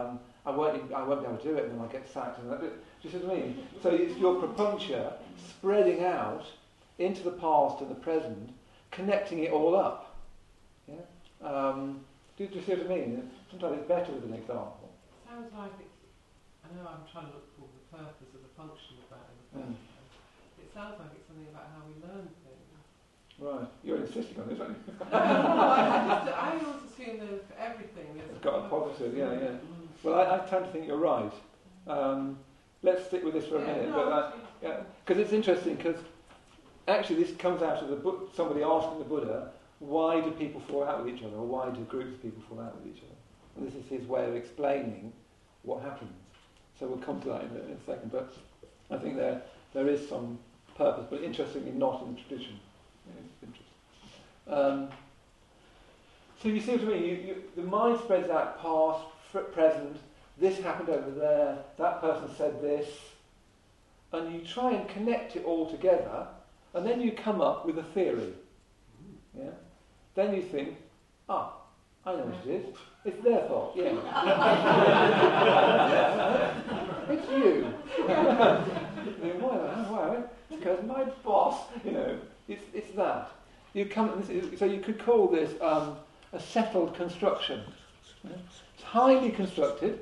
S1: I won't be able to do it, and then I'll get sacked. And do you see what I mean? So it's your propuncture spreading out into the past and the present, connecting it all up. Yeah? Do you see what I mean? Sometimes it's better with an example.
S3: Sounds like it's, I know I'm trying to look for the purpose of the function of that in the first place. It sounds like it's something about how we learn things.
S1: Right. You're insisting on this, aren't you?
S3: I always assume that for everything there's
S1: It's got a positive, yeah. Well, I tend to think you're right. Let's stick with this for a minute. Because it's interesting, because actually this comes out of the book, somebody asking the Buddha, why do people fall out with each other, or why do groups of people fall out with each other? And this is his way of explaining what happens. So we'll come to that in a second. But I think there is some purpose, but interestingly not in tradition. It's interesting. So you see what I mean? The mind spreads out past, present, this happened over there, that person said this, and you try and connect it all together, and then you come up with a theory. Yeah? Then you think, I know what it is. It's their fault, yeah. It's you. Why? Because my boss, it's that. So you could call this a settled construction. Yeah? It's highly constructed.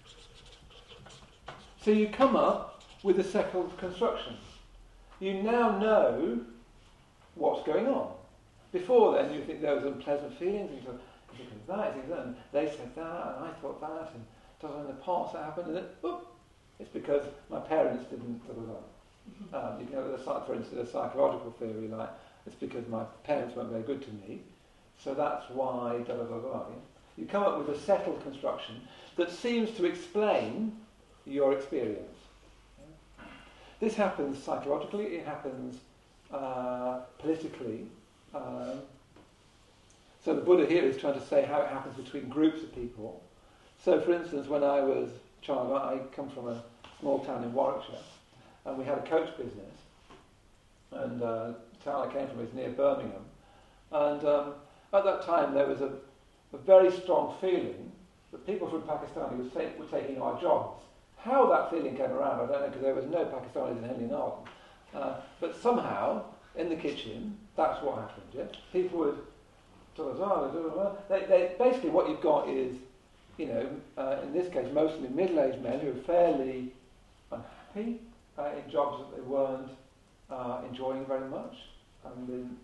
S1: So you come up with a settled construction. You now know what's going on. Before then, you think there was unpleasant feelings, and you thought, and they said that, and I thought that, and in the past that happened, and then, it's because my parents didn't, you can have, for instance, a psychological theory like, it's because my parents weren't very good to me, so that's why, Yeah? You come up with a settled construction that seems to explain your experience. Yeah? This happens psychologically, it happens politically. So the Buddha here is trying to say how it happens between groups of people. So for instance, when I was a child, I come from a small town in Warwickshire, and we had a coach business, and the town I came from is near Birmingham, and at that time there was a very strong feeling that people from Pakistan were taking our jobs. How that feeling came around, I don't know, because there was no Pakistanis in Henley Narden. But somehow, in the kitchen, that's what happened. Yeah? People would, basically what you've got is, in this case, mostly middle-aged men who are fairly unhappy in jobs that they weren't enjoying very much, and didn't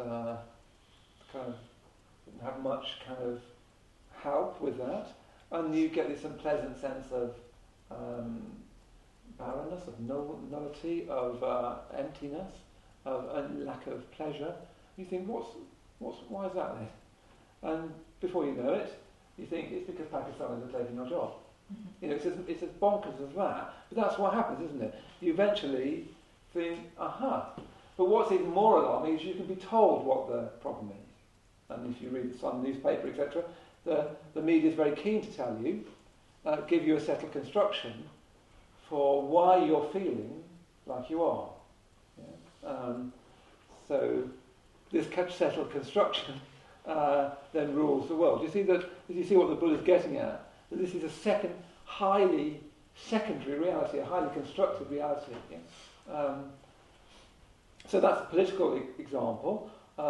S1: have much kind of help with that, and you get this unpleasant sense of barrenness, of nullity, of emptiness, of a lack of pleasure. You think, why is that then? And before you know it, you think it's because Pakistanis are taking your job. It's as bonkers as that. But that's what happens, isn't it? You eventually think, But what's even more alarming is you can be told what the problem is. And if you read the Sun newspaper, etc., the media is very keen to tell you, give you a settled construction for why you're feeling like you are. Yeah? So this settled construction then rules the world. You see what the Buddha's getting at? That this is a highly secondary reality, a highly constructed reality. Yeah? So that's a political example.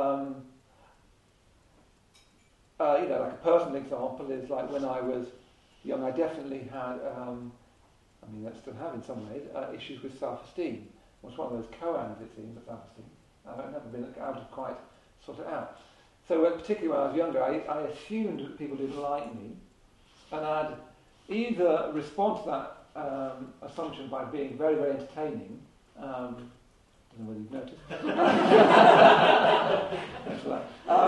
S1: Like a personal example is like when I was young, I definitely had, I still have in some ways, issues with self-esteem. I was one of those koans, it seems, of self-esteem. I've never been able to quite sort it out. So particularly when I was younger, I assumed that people didn't like me, and I'd either respond to that assumption by being very, very entertaining. I don't know whether you've noticed. Thanks for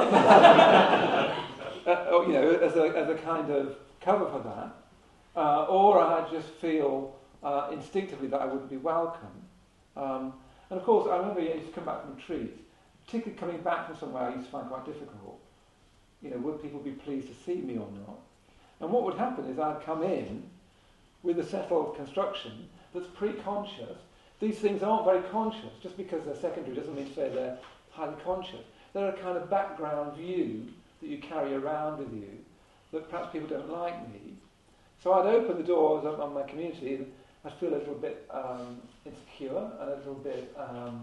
S1: that. Or, as a kind of cover for that, or I'd just feel instinctively that I wouldn't be welcome. And of course, I remember I used to come back from retreats, particularly coming back from somewhere I used to find quite difficult. Would people be pleased to see me or not? And what would happen is I'd come in with a settled construction that's pre-conscious. These things aren't very conscious. Just because they're secondary doesn't mean to say they're highly conscious. They're a kind of background view that you carry around with you, that perhaps people don't like me. So I'd open the doors on my community and I'd feel a little bit insecure and a little bit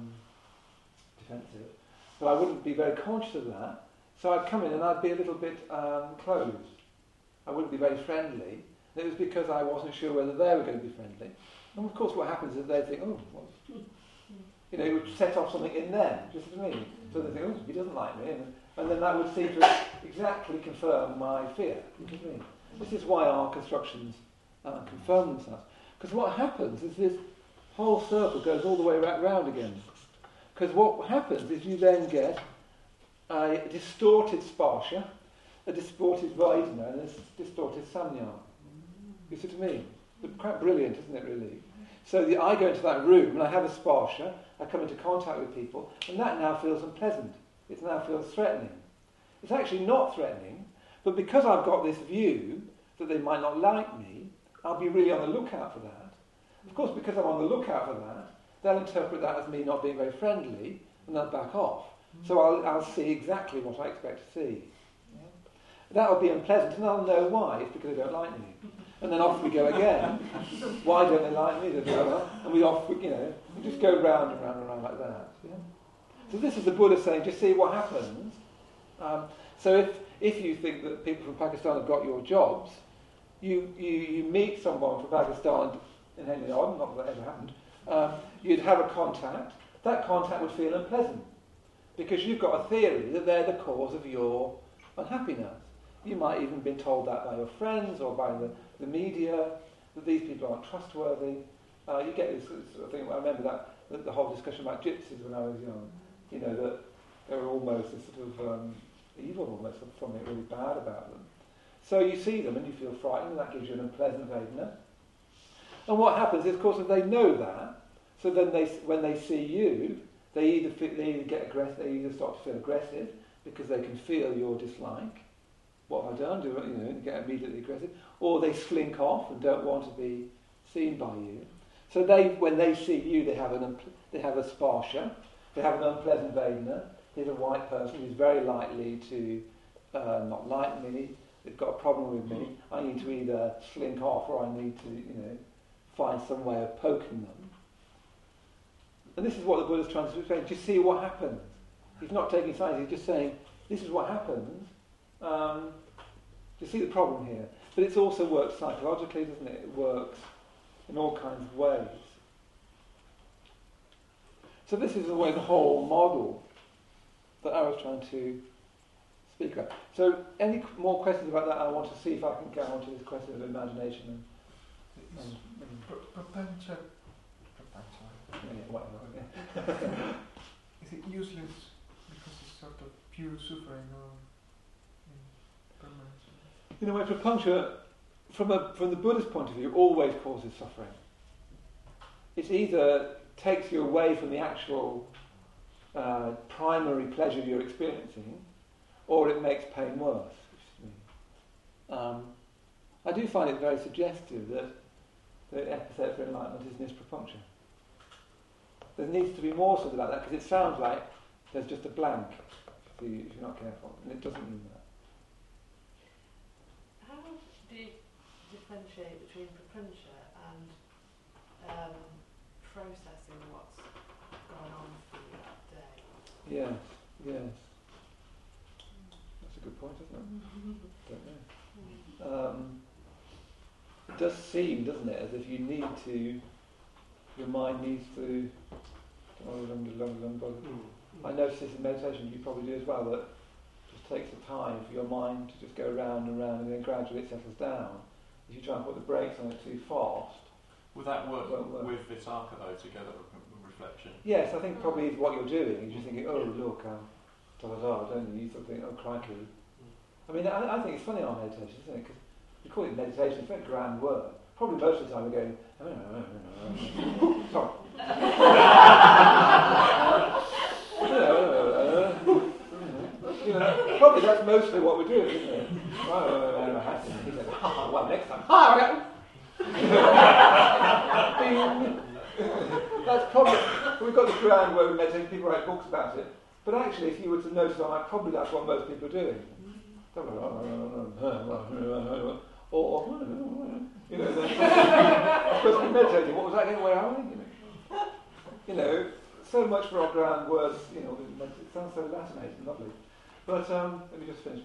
S1: defensive. But I wouldn't be very conscious of that. So I'd come in and I'd be a little bit closed. I wouldn't be very friendly. And it was because I wasn't sure whether they were going to be friendly. And of course what happens is they think, oh, what's... You know, it would set off something in them, just as me. So they think, oh, he doesn't like me. And then that would seem to exactly confirm my fear. You know what I mean? This is why our constructions confirm themselves. Because what happens is this whole circle goes all the way round again. Because what happens is you then get a distorted sparsha, a distorted Vedana, and a distorted Sanya. You see what I mean? It's quite brilliant, isn't it, really? So I go into that room and I have a sparsha, I come into contact with people, and that now feels unpleasant. It now feels threatening. It's actually not threatening, but because I've got this view that they might not like me, I'll be really on the lookout for that. Of course, because I'm on the lookout for that, they'll interpret that as me not being very friendly, and they'll back off. So I'll see exactly what I expect to see. Yeah? That'll be unpleasant, and I'll know why. It's because they don't like me. And then off we go again. Why don't they like me? And we just go round and round and round like that. Yeah? So this is the Buddha saying, just see what happens. So if you think that people from Pakistan have got your jobs, you meet someone from Pakistan in any odd, not that ever happened, you'd have a contact. That contact would feel unpleasant because you've got a theory that they're the cause of your unhappiness. You might even been told that by your friends or by the media, that these people aren't trustworthy. You get this sort of thing. I remember that the whole discussion about gypsies when I was young. You know, that they were almost this sort of evil, almost something really bad about them. So you see them and you feel frightened, and that gives you an unpleasant Vedana. And what happens is, of course, if they know that, so then when they see you, they either get aggressive, they either start to feel aggressive because they can feel your dislike. What have I done? They get immediately aggressive, or they slink off and don't want to be seen by you. So when they see you, they have a sparsha, they have an unpleasant Vedana. Here's a white person who's very likely to not like me. They've got a problem with me. I need to either slink off or I need to, find some way of poking them. And this is what the Buddha's trying to say. Just see what happens. He's not taking sides. He's just saying, this is what happens. You see the problem here. But it also works psychologically, doesn't it? It works in all kinds of ways. So this is the way the whole model that I was trying to speak about. So any more questions about that? I want to see if I can get on to this question of imagination and
S10: Prapancha. Is it useless because it's sort of pure suffering or impermanence?
S1: In a way, prapancha, from the Buddhist point of view, always causes suffering. It either takes you away from the actual primary pleasure you're experiencing, or it makes pain worse. I do find it very suggestive that the epithet for enlightenment is nisprapancha. There needs to be more something like that, because it sounds like there's just a blank if you're not careful, and it doesn't mean that.
S3: How do you differentiate between prapancha and processing what's going on for you that day?
S1: Yes. That's a good point, isn't it? Don't know. It does seem, doesn't it, as if your mind needs to... I notice this in meditation, you probably do as well, that it just takes the time for your mind to just go round and round, and then gradually it settles down. If you try and put the brakes on it too fast...
S4: Would that work with Vitarka, though, together with reflection?
S1: Yes, I think probably what you're doing is you're thinking, oh, look, don't you? You sort of think, oh, crikey. I mean, I think it's funny on meditation, isn't it? Because we call it meditation, it's a very grand word. Probably most of the time we're going, sorry. Probably that's mostly what we're doing, isn't it? Well, next time. That's probably, we've got the grand word of meditation, people write books about it, but actually if you were to notice on that, probably that's what most people are doing. Or meditating. What was that again? Where are we? You know, so much for our ground words. You know, it sounds so Latinating, lovely. But let me just finish.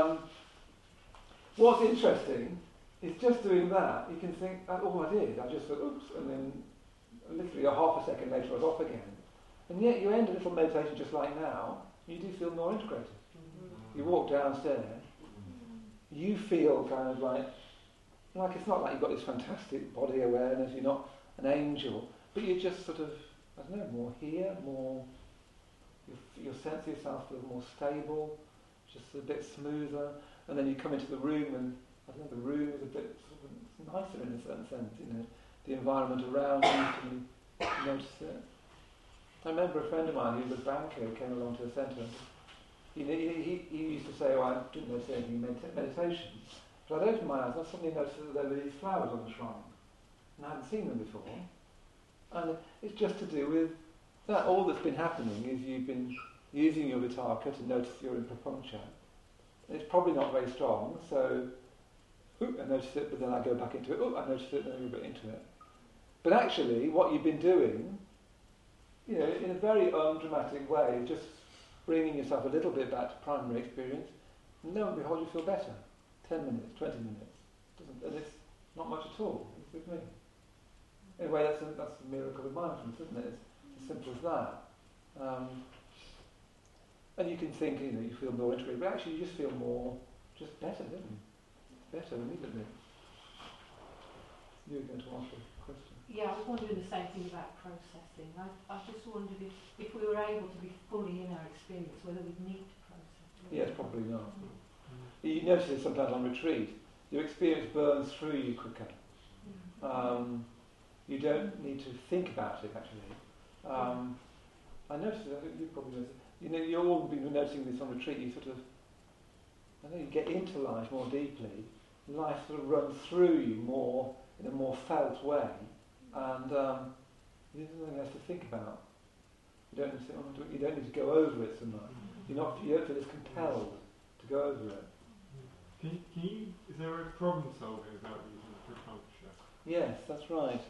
S1: What's interesting is just doing that. You can think, oh, I did. I just thought, oops, and then literally a half a second later, I was off again. And yet, you end a little meditation just like now. You do feel more integrated. You walk downstairs. You feel kind of like it's not like you've got this fantastic body awareness. You're not an angel, but you're just sort of, I don't know, more here, more. Your sense of yourself feels more stable, just a bit smoother. And then you come into the room, and I don't know, the room is a bit sort of nicer in a certain sense. You know, the environment around you, you notice it. I remember a friend of mine who was a banker who came along to the centre. He used to say, I didn't notice anything in meditation. But I'd opened my eyes and I suddenly noticed that there were these flowers on the shrine. And I hadn't seen them before. And it's just to do with that. All that's been happening is you've been using your vitarka to notice you're in prapancha. It's probably not very strong, so I notice it, but then I go back into it. I notice it, then I go back into it. But actually, what you've been doing, you know, in a very undramatic way, just bringing yourself a little bit back to primary experience, and lo and behold, you feel better. 10 minutes, 20 minutes. And it's not much at all. It's with me. Anyway, that's a miracle of mindfulness, isn't it? It's as simple as that. And you can think, you know, you feel more integrated, but actually you just feel more, just better, don't you? Better immediately. You were going to ask a question.
S7: Yeah, I was wondering the same thing about processing. I just wondered if we were able to be fully in our experience, whether we'd need to process it.
S1: Yes, probably not. You notice it sometimes on retreat. Your experience burns through you quicker. You don't need to think about it, actually. I noticed it, I think you probably noticed it. You know, you've all been noticing this on retreat, you sort of, I know you get into life more deeply. Life sort of runs through you more, in a more felt way. And there's nothing else to think about. You don't need to go over it so much. You don't feel as compelled to go over it.
S11: Is there a problem solving about using prapancha?
S1: Yes, that's right.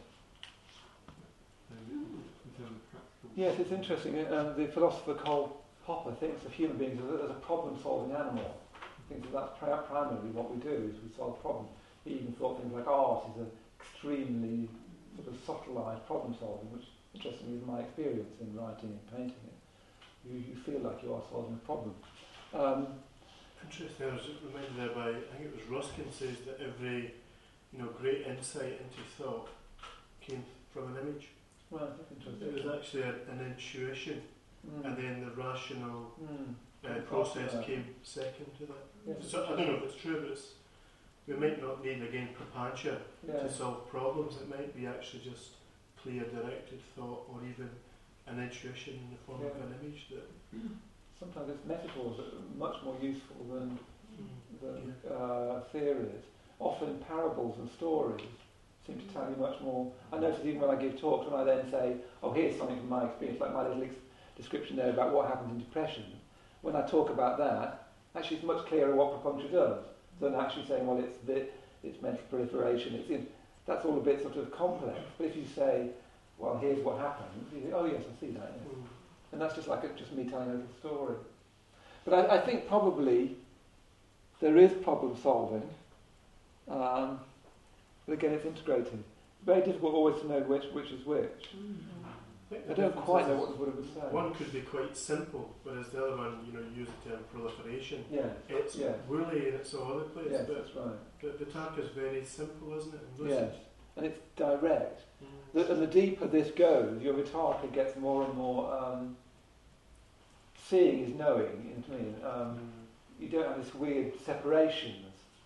S11: In terms of practical.
S1: Yes, it's interesting. The philosopher Karl Popper thinks of human beings as a problem-solving animal. He thinks that that's primarily what we do, is we solve problems. He even thought things like art is an extremely sort of subtilised problem-solving, which, interestingly, is my experience in writing and painting it. You feel like you are solving a problem.
S5: Interesting. I was reminded there by, I think it was Ruskin says that every, great insight into thought came from an image.
S1: Well, that's interesting.
S5: It was actually an intuition, and then the rational process came second to that.
S1: Yes,
S5: so I don't know if it's true, but we might not need again prapancha to solve problems. It might be actually just clear, directed thought, or even an intuition in the form of an image that.
S1: Sometimes it's metaphors that are much more useful than theories. Often parables and stories seem to tell you much more. I notice even when I give talks, when I then say, oh, here's something from my experience, like my little description there about what happens in depression. When I talk about that, actually it's much clearer what prapancha does than actually saying, well, it's mental proliferation. That's all a bit sort of complex. But if you say, well, here's what happens, you think, oh yes, I see that. Yes. And that's just me telling a little story. But I think probably there is problem solving, but again it's integrated. Very difficult always to know which is which. I don't quite know what the Buddha was saying.
S5: One could be quite simple, whereas the other one, you use the term proliferation.
S1: Yeah.
S5: It's woolly and it's all over the place.
S1: Yes,
S5: but
S1: that's right.
S5: But Vitarka is very simple, isn't it? And
S1: yes, and it's direct. And the deeper this goes, your vitarka gets more and more. Seeing is knowing. You know what I mean? You don't have this weird separations.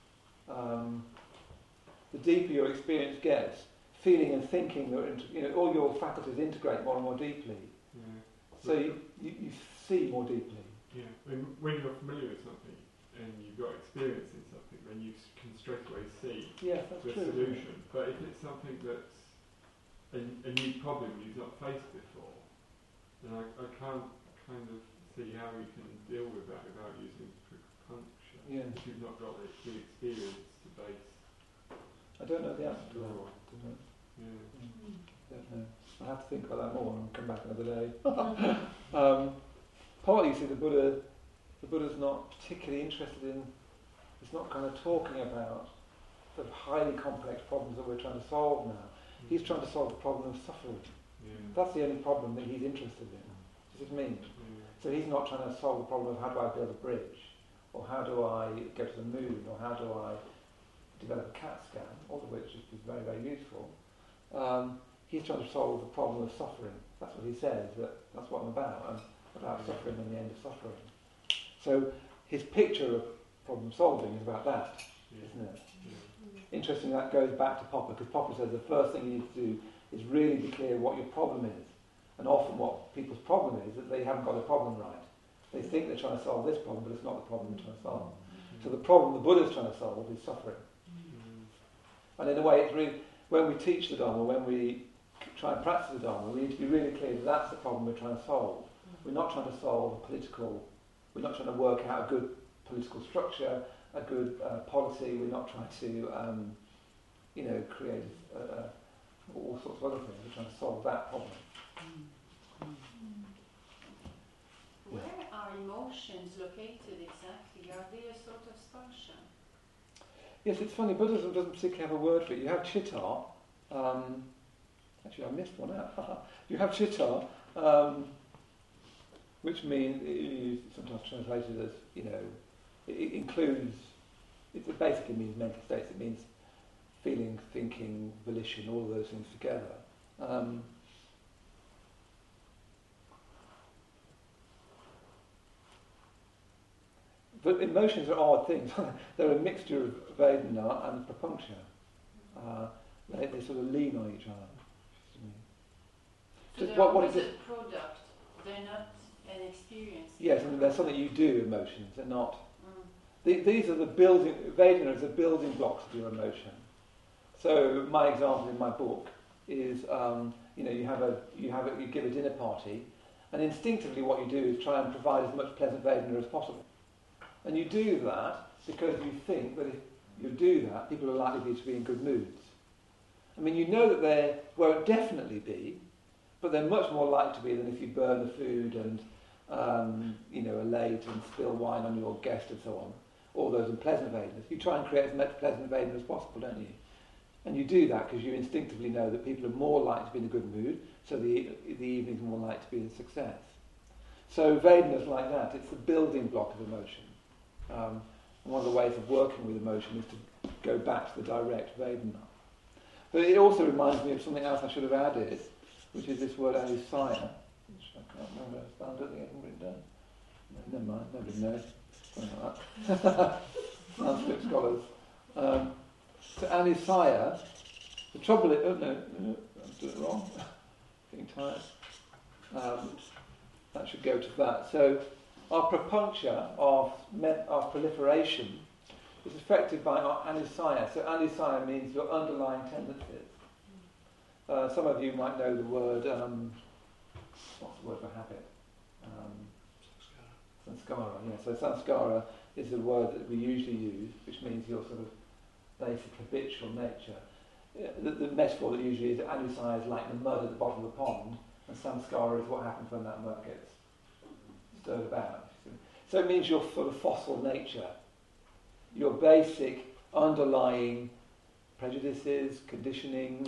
S1: The deeper your experience gets, feeling and thinking, all your faculties integrate more and more deeply.
S11: Yeah.
S1: So you see more deeply.
S11: Yeah. When you're familiar with something and you've got experience in something, then you can straight away see the solution. But if it's something that's a new problem you've not faced before, then I can't kind of see how you can deal with that without using prapancha.
S1: Yeah.
S11: If you've not got the experience to base.
S1: I don't know the answer to that. Don't know. I have to think about that more and come back another day. Partly, you see, the Buddha's not particularly interested in. He's not kind of talking about the highly complex problems that we're trying to solve now. He's trying to solve the problem of suffering. That's the only problem that he's interested in. Does it mean? So he's not trying to solve the problem of how do I build a bridge, or how do I go to the moon, or how do I develop a CAT scan, all of which is very, very useful. He's trying to solve the problem of suffering. That's what he says, that's what I'm about. I'm about suffering and the end of suffering. So his picture of problem solving is about that, isn't it? Interesting, that goes back to Popper, because Popper says the first thing you need to do is really be clear what your problem is. And often what people's problem is that they haven't got the problem right. They think they're trying to solve this problem, but it's not the problem they're trying to solve. So the problem the Buddha's trying to solve is suffering. And in a way, it's really, when we teach the Dharma, when we try and practice the Dharma, we need to be really clear that that's the problem we're trying to solve. We're not trying to solve a political, we're not trying to work out a good political structure, a good policy. We're not trying to, create all sorts of other things. We're trying to solve that problem.
S12: Where are emotions located exactly? Are they a sort of sparsha?
S1: Yes, it's funny. Buddhism doesn't particularly have a word for it. You have chitta. Actually, I missed one out. You have chitta, which means sometimes translated as it includes. It basically means mental states. It means feeling, thinking, volition, all of those things together. But emotions are odd things. They're a mixture of Vedana and Prapuncia. They sort of lean on each other.
S12: So they're always a product. They're not an experience.
S1: Yes, and they're something you do, emotions. They're not. These are the building. Vedana is the building blocks of your emotion. So my example in my book is, you give a dinner party, and instinctively what you do is try and provide as much pleasant Vedana as possible. And you do that because you think that if you do that, people are likely to be in good moods. I mean, you know that they won't definitely be, but they're much more likely to be than if you burn the food and, are late and spill wine on your guest and so on. All those unpleasant Vedanas. You try and create as much pleasant Vedana as possible, don't you? And you do that because you instinctively know that people are more likely to be in a good mood, so the evening's more likely to be a success. So Vedana's like that. It's the building block of emotion. And one of the ways of working with emotion is to go back to the direct Vedana. But it also reminds me of something else I should have added, which is this word anusaya, which I can't remember. I don't think I can written down. No, never mind, nobody knows. Something like that. Sanskrit scholars. So anusaya, the trouble is, I'm doing it wrong. Getting tired. That should go to that. So our prapuncia, our proliferation, is affected by our anusaya. So anusaya means your underlying tendencies. Some of you might know the word, what's the word for habit? Samskara. Yeah, so samskara is a word that we usually use, which means your sort of basic habitual nature. The metaphor that usually is anusaya is like the mud at the bottom of the pond, and samskara is what happens when that mud gets stirred about. So it means your sort of fossil nature, your basic underlying prejudices, conditionings,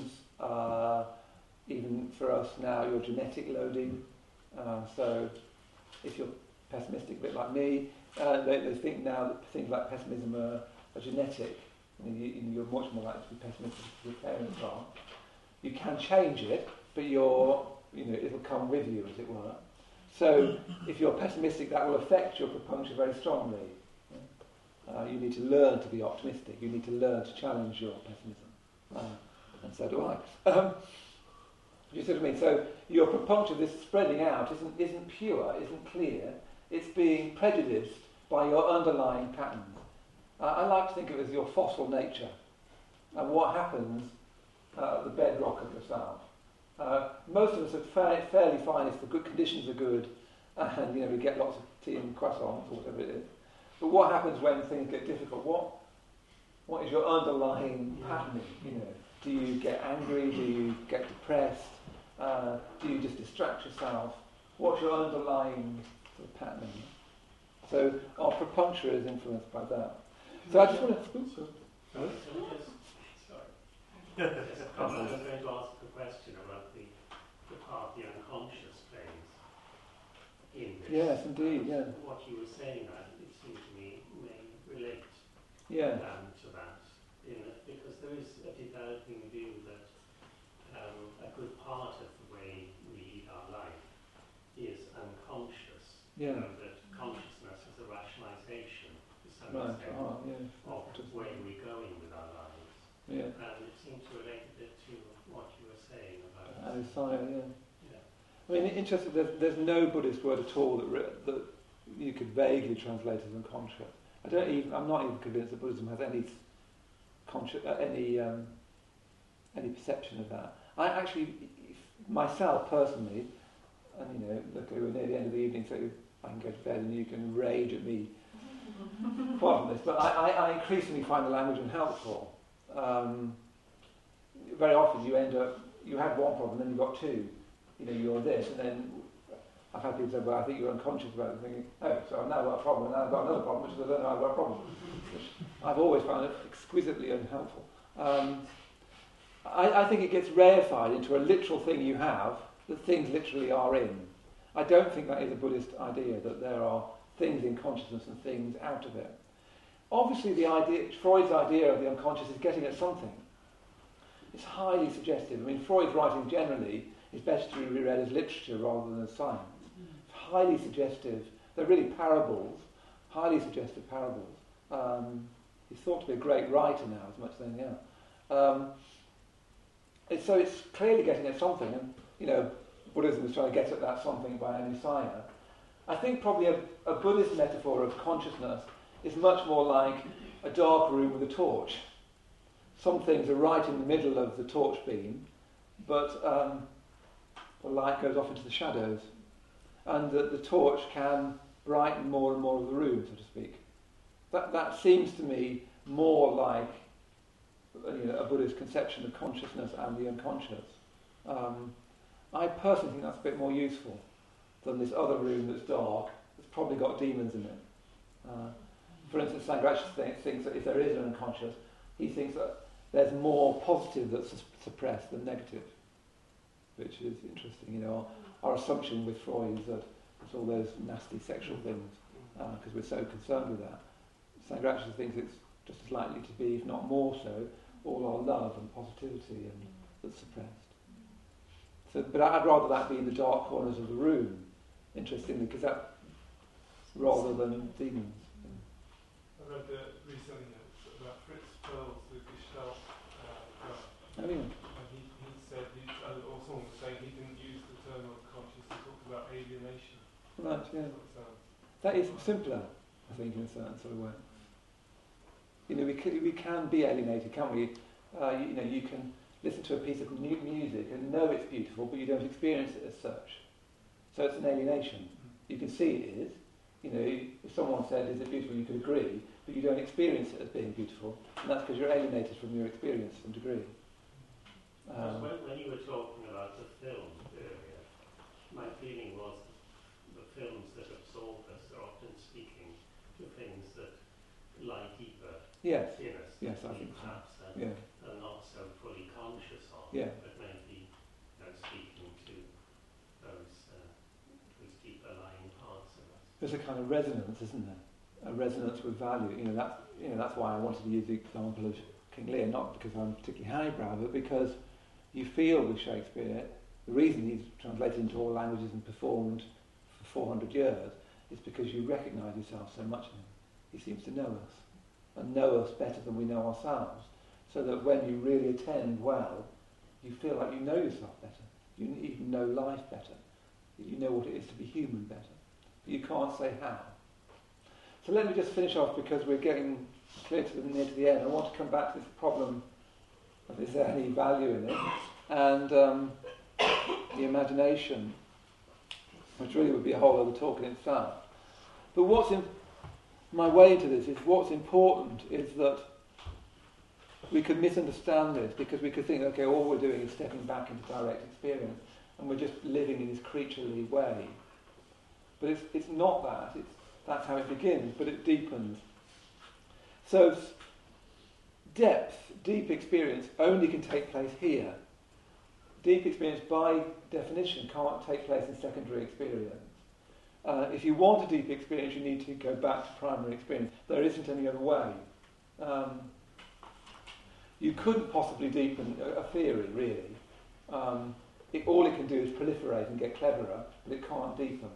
S1: even for us now, your genetic loading. So if you're pessimistic, a bit like me, they think now that things like pessimism are genetic. You're much more likely to be pessimistic than your parents are. You can change it, but it'll come with you, as it were. So if you're pessimistic, that will affect your prapuncia very strongly. You need to learn to be optimistic. You need to learn to challenge your pessimism. And so do I. You see what I mean? So your prapuncia, this spreading out, isn't pure, isn't clear. It's being prejudiced by your underlying patterns. I like to think of it as your fossil nature and what happens at the bedrock of yourself. Most of us are fairly fine if the good conditions are good and we get lots of tea and croissants or whatever it is. But what happens when things get difficult? What is your underlying patterning? Do you get angry? Do you get depressed? Do you just distract yourself? What's your underlying sort of pattern? So our propuncture is influenced by that. So I just want to...
S6: I was going to ask a question about the part the unconscious plays in this.
S1: Yes, indeed, yeah.
S6: What you were saying, it seems to me, may relate to that. Because there is a developing view that a good part of the way we lead our life is unconscious.
S1: Yeah.
S6: That consciousness is a rationalisation to some
S1: Right.
S6: extent
S1: Oh, yeah.
S6: of where we're going with our lives.
S1: Yeah.
S6: And it seems to relate a bit to what you were saying about
S1: yeah. I mean, interesting. There's no Buddhist word at all that you could vaguely translate as unconscious. I'm not even convinced that Buddhism has any any perception of that. I actually, myself personally, and luckily we're near the end of the evening, so I can go to bed and you can rage at me for this. But I increasingly find the language unhelpful. Very often you have one problem, then you've got two. You're this, and then I've had people say, well, I think you're unconscious about it, thinking, oh, so I've now got a problem, and now I've got another problem, which is I don't know I've got a problem. Which I've always found it exquisitely unhelpful. I think it gets reified into a literal thing you have that things literally are in. I don't think that is a Buddhist idea, that there are things in consciousness and things out of it. Obviously, Freud's idea of the unconscious is getting at something. It's highly suggestive. I mean, Freud's writing generally is best to be read as literature rather than as science. It's highly suggestive. They're really parables, highly suggestive parables. He's thought to be a great writer now, as much as anything else. So it's clearly getting at something, and Buddhism is trying to get at that something by any sign. I think probably a Buddhist metaphor of consciousness is much more like a dark room with a torch. Some things are right in the middle of the torch beam, but the light goes off into the shadows, and the torch can brighten more and more of the room, so to speak. That seems to me more like a Buddhist conception of consciousness and the unconscious. I personally think that's a bit more useful than this other room that's dark, that's probably got demons in it. For instance, Sangharakshita thinks that if there is an unconscious, he thinks that there's more positive that's suppressed than negative, which is interesting. Our assumption with Freud is that it's all those nasty sexual things, because we're so concerned with that. Sangharakshita thinks it's just as likely to be, if not more so, all our love and positivity and that's suppressed. But I'd rather that be in the dark corners of the room, interestingly, because that rather than demons.
S11: I read recently about Fritz Perls, the Gestalt guy.
S1: Oh, yeah.
S11: And he said, or someone was saying, he didn't use the term unconscious, he talked about alienation.
S1: Right, yeah. That is simpler, I think, in a certain sort of way. We can be alienated, can't we? You can listen to a piece of music and know it's beautiful, but you don't experience it as such. So it's an alienation. You can see it is. If someone said, is it beautiful, you could agree, but you don't experience it as being beautiful, and that's because you're alienated from your experience and degree.
S6: When you were talking about the film earlier, my feeling was the films that absorb us are often speaking to things that lie deeper in us.
S1: Yes, I think so.
S6: Perhaps are not so fully conscious of, but maybe speaking to those deeper lying parts of us.
S1: There's a kind of resonance, isn't there? A resonance with value. That's why I wanted to use the example of King Lear, not because I'm particularly highbrow, but because you feel with Shakespeare, the reason he's translated into all languages and performed for 400 years is because you recognise yourself so much in him. He seems to know us, and know us better than we know ourselves, so that when you really attend well, you feel like you know yourself better. You even know life better. You know what it is to be human better. But you can't say how. So let me just finish off, because we're getting near to the end. I want to come back to this problem of is there any value in it, and the imagination, which really would be a whole other talk in itself. But my way into this is what's important is that we could misunderstand this because we could think, okay, all we're doing is stepping back into direct experience and we're just living in this creaturely way. But it's not that. That's how it begins, but it deepens. So depth, deep experience only can take place here. Deep experience, by definition, can't take place in secondary experience. If you want a deep experience, you need to go back to primary experience. There isn't any other way. You couldn't possibly deepen a theory, really. All it can do is proliferate and get cleverer, but it can't deepen.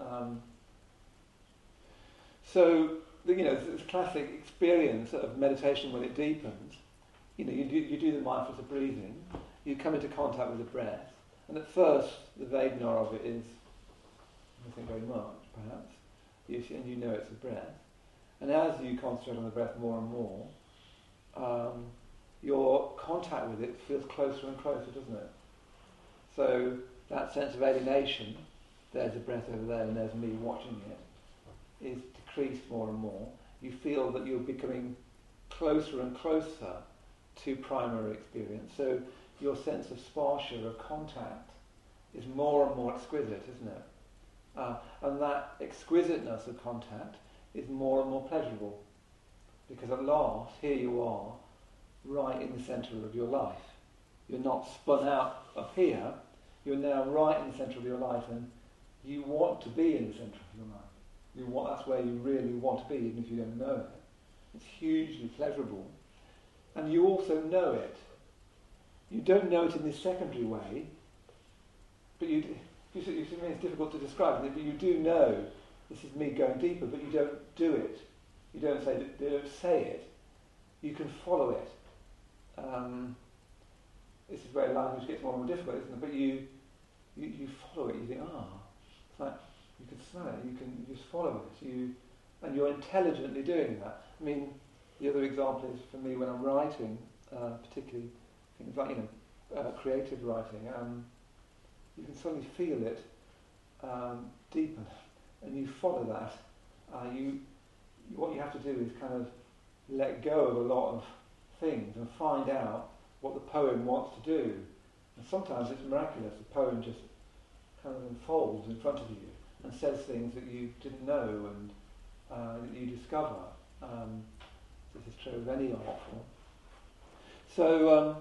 S1: So, this classic experience of meditation when it deepens, you do the mindfulness of breathing, you come into contact with the breath, and at first the Vedana of it is nothing very much, perhaps, and you know it's the breath. And as you concentrate on the breath more and more, your contact with it feels closer and closer, doesn't it? So that sense of alienation, there's a breath over there and there's me watching it, is decreased more and more. You feel that you're becoming closer and closer to primary experience. So your sense of sparsha, of contact, is more and more exquisite, isn't it? And that exquisiteness of contact is more and more pleasurable. Because at last, here you are, right in the centre of your life. You're not spun out up here, you're now right in the centre of your life, and you want to be in the centre of your life. That's where you really want to be, even if you don't know it. It's hugely pleasurable. And you also know it. You don't know it in this secondary way, but you see, it's difficult to describe, but you do know this is me going deeper, but you don't do it. You don't say it. You can follow it. This is where language gets more and more difficult, isn't it? But you follow it. You think, it's like you can smell it. You just follow it. And you're intelligently doing that. I mean, the other example is for me when I'm writing, particularly things like creative writing. You can suddenly feel it deepen, and you follow that. What you have to do is kind of let go of a lot of things and find out what the poem wants to do. And sometimes it's miraculous. The poem just kind of unfolds in front of you and says things that you didn't know and that you discover. This is true of any art form. So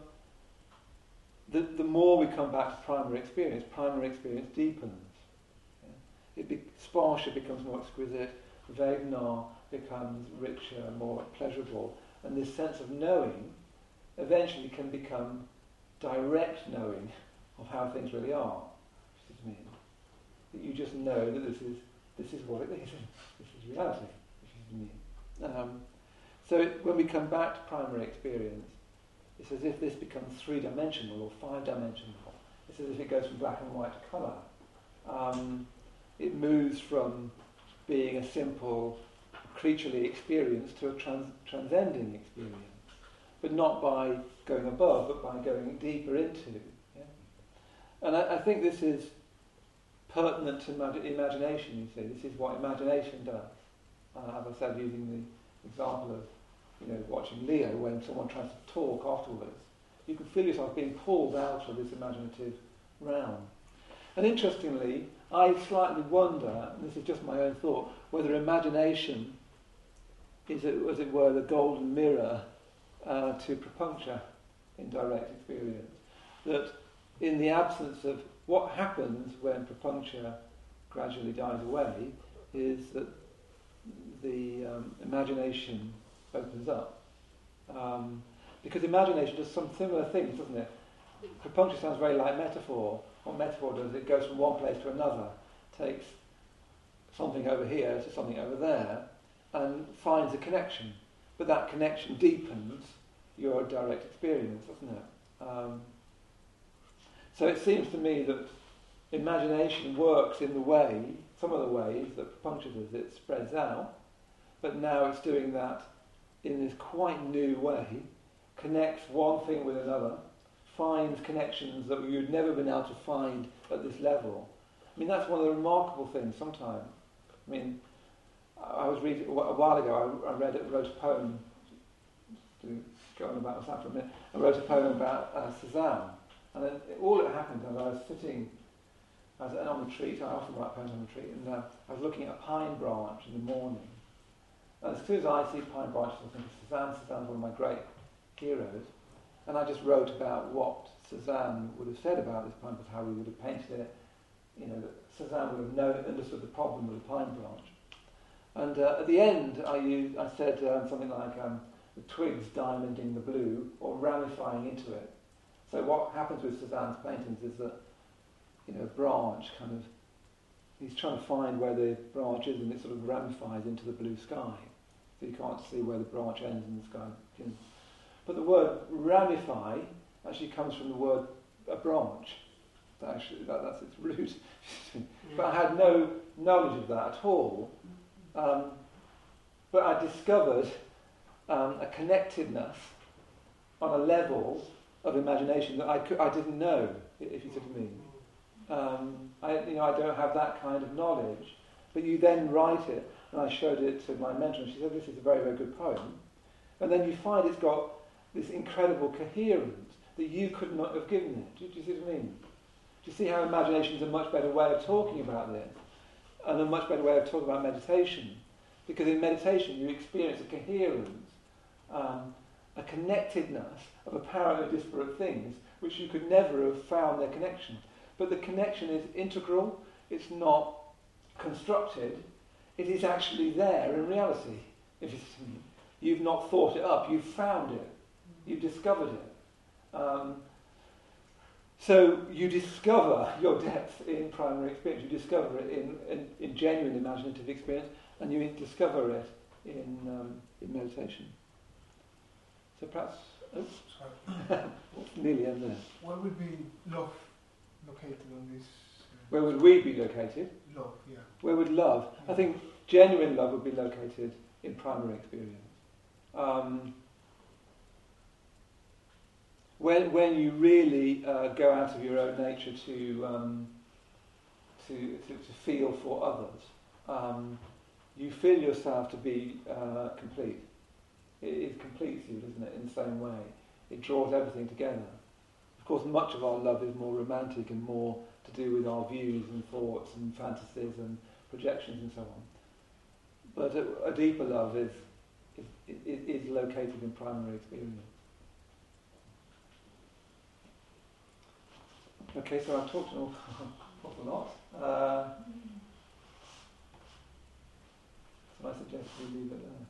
S1: the more we come back to primary experience deepens. Yeah? Sparsha becomes more exquisite, Vedana becomes richer, more pleasurable, and this sense of knowing eventually can become direct knowing of how things really are, which is mean. That you just know that this is what it is, this is reality, which is mean. So when we come back to primary experience, it's as if this becomes three-dimensional or five-dimensional. It's as if it goes from black and white to colour. It moves from being a simple creaturely experience to a transcending experience, but not by going above, but by going deeper into. Yeah? And I think this is pertinent to imagination, you see. This is what imagination does. As I said, using the example of watching Leo, when someone tries to talk afterwards, you can feel yourself being pulled out of this imaginative realm. And interestingly, I slightly wonder, and this is just my own thought, whether imagination is, as it were, the golden mirror to prapuncture in direct experience. That in the absence of what happens when prapuncture gradually dies away is that the imagination opens up. Because imagination does some similar things, doesn't it? Prapuncture sounds very like metaphor. What metaphor does, it goes from one place to another, takes something over here to something over there, and finds a connection. But that connection deepens your direct experience, doesn't it? So it seems to me that imagination works in the way, some of the ways that prapuncture does, it spreads out, but now it's doing that in this quite new way, connects one thing with another, finds connections that you'd never been able to find at this level. I mean, that's one of the remarkable things sometimes. I mean, I was reading, a while ago, I wrote a poem to go on about what's happened for a minute. I wrote a poem about Cézanne, and then all that happened as I was sitting, I was on retreat. I often write poems on retreat, and I was looking at a pine branch in the morning. And as soon as I see pine branches, I think of Cézanne. Cézanne's one of my great heroes, and I just wrote about what Cézanne would have said about this pine, how he would have painted it. You know, that Cézanne would have understood the problem with the pine branch. And at the end, I said something like the twigs diamonding the blue, or ramifying into it. So what happens with Cézanne's paintings is that, you know, a branch kind of, he's trying to find where the branch is, and it sort of ramifies into the blue sky. So you can't see where the branch ends and the sky begins. But the word ramify actually comes from the word a branch. That's its root. But I had no knowledge of that at all. But I discovered a connectedness on a level of imagination that I didn't know, if you see what I mean. I don't have that kind of knowledge. But you then write it, and I showed it to my mentor, and she said, this is a very, very good poem. And then you find it's got this incredible coherence that you could not have given it. Do you see what I mean? Do you see how imagination is a much better way of talking about this? And a much better way of talking about meditation? Because in meditation you experience a coherence, a connectedness of apparently disparate things which you could never have found their connection. But the connection is integral, it's not constructed, it is actually there in reality. If you see, you've not thought it up, you've found it, you've discovered it. So you discover your depth in primary experience, you discover it in genuine imaginative experience, and you discover it in meditation. So perhaps, nearly end there.
S10: Where would be love located on this?
S1: Where would we be located?
S10: Love, yeah.
S1: Where would love? I think genuine love would be located in primary experience. When you really go out of your own nature to feel for others, you feel yourself to be complete. It completes you, doesn't it, in the same way. It draws everything together. Of course, much of our love is more romantic and more to do with our views and thoughts and fantasies and projections and so on. But a deeper love is located in primary experience. Okay, so I've talked an awful lot. So I suggest we leave it there.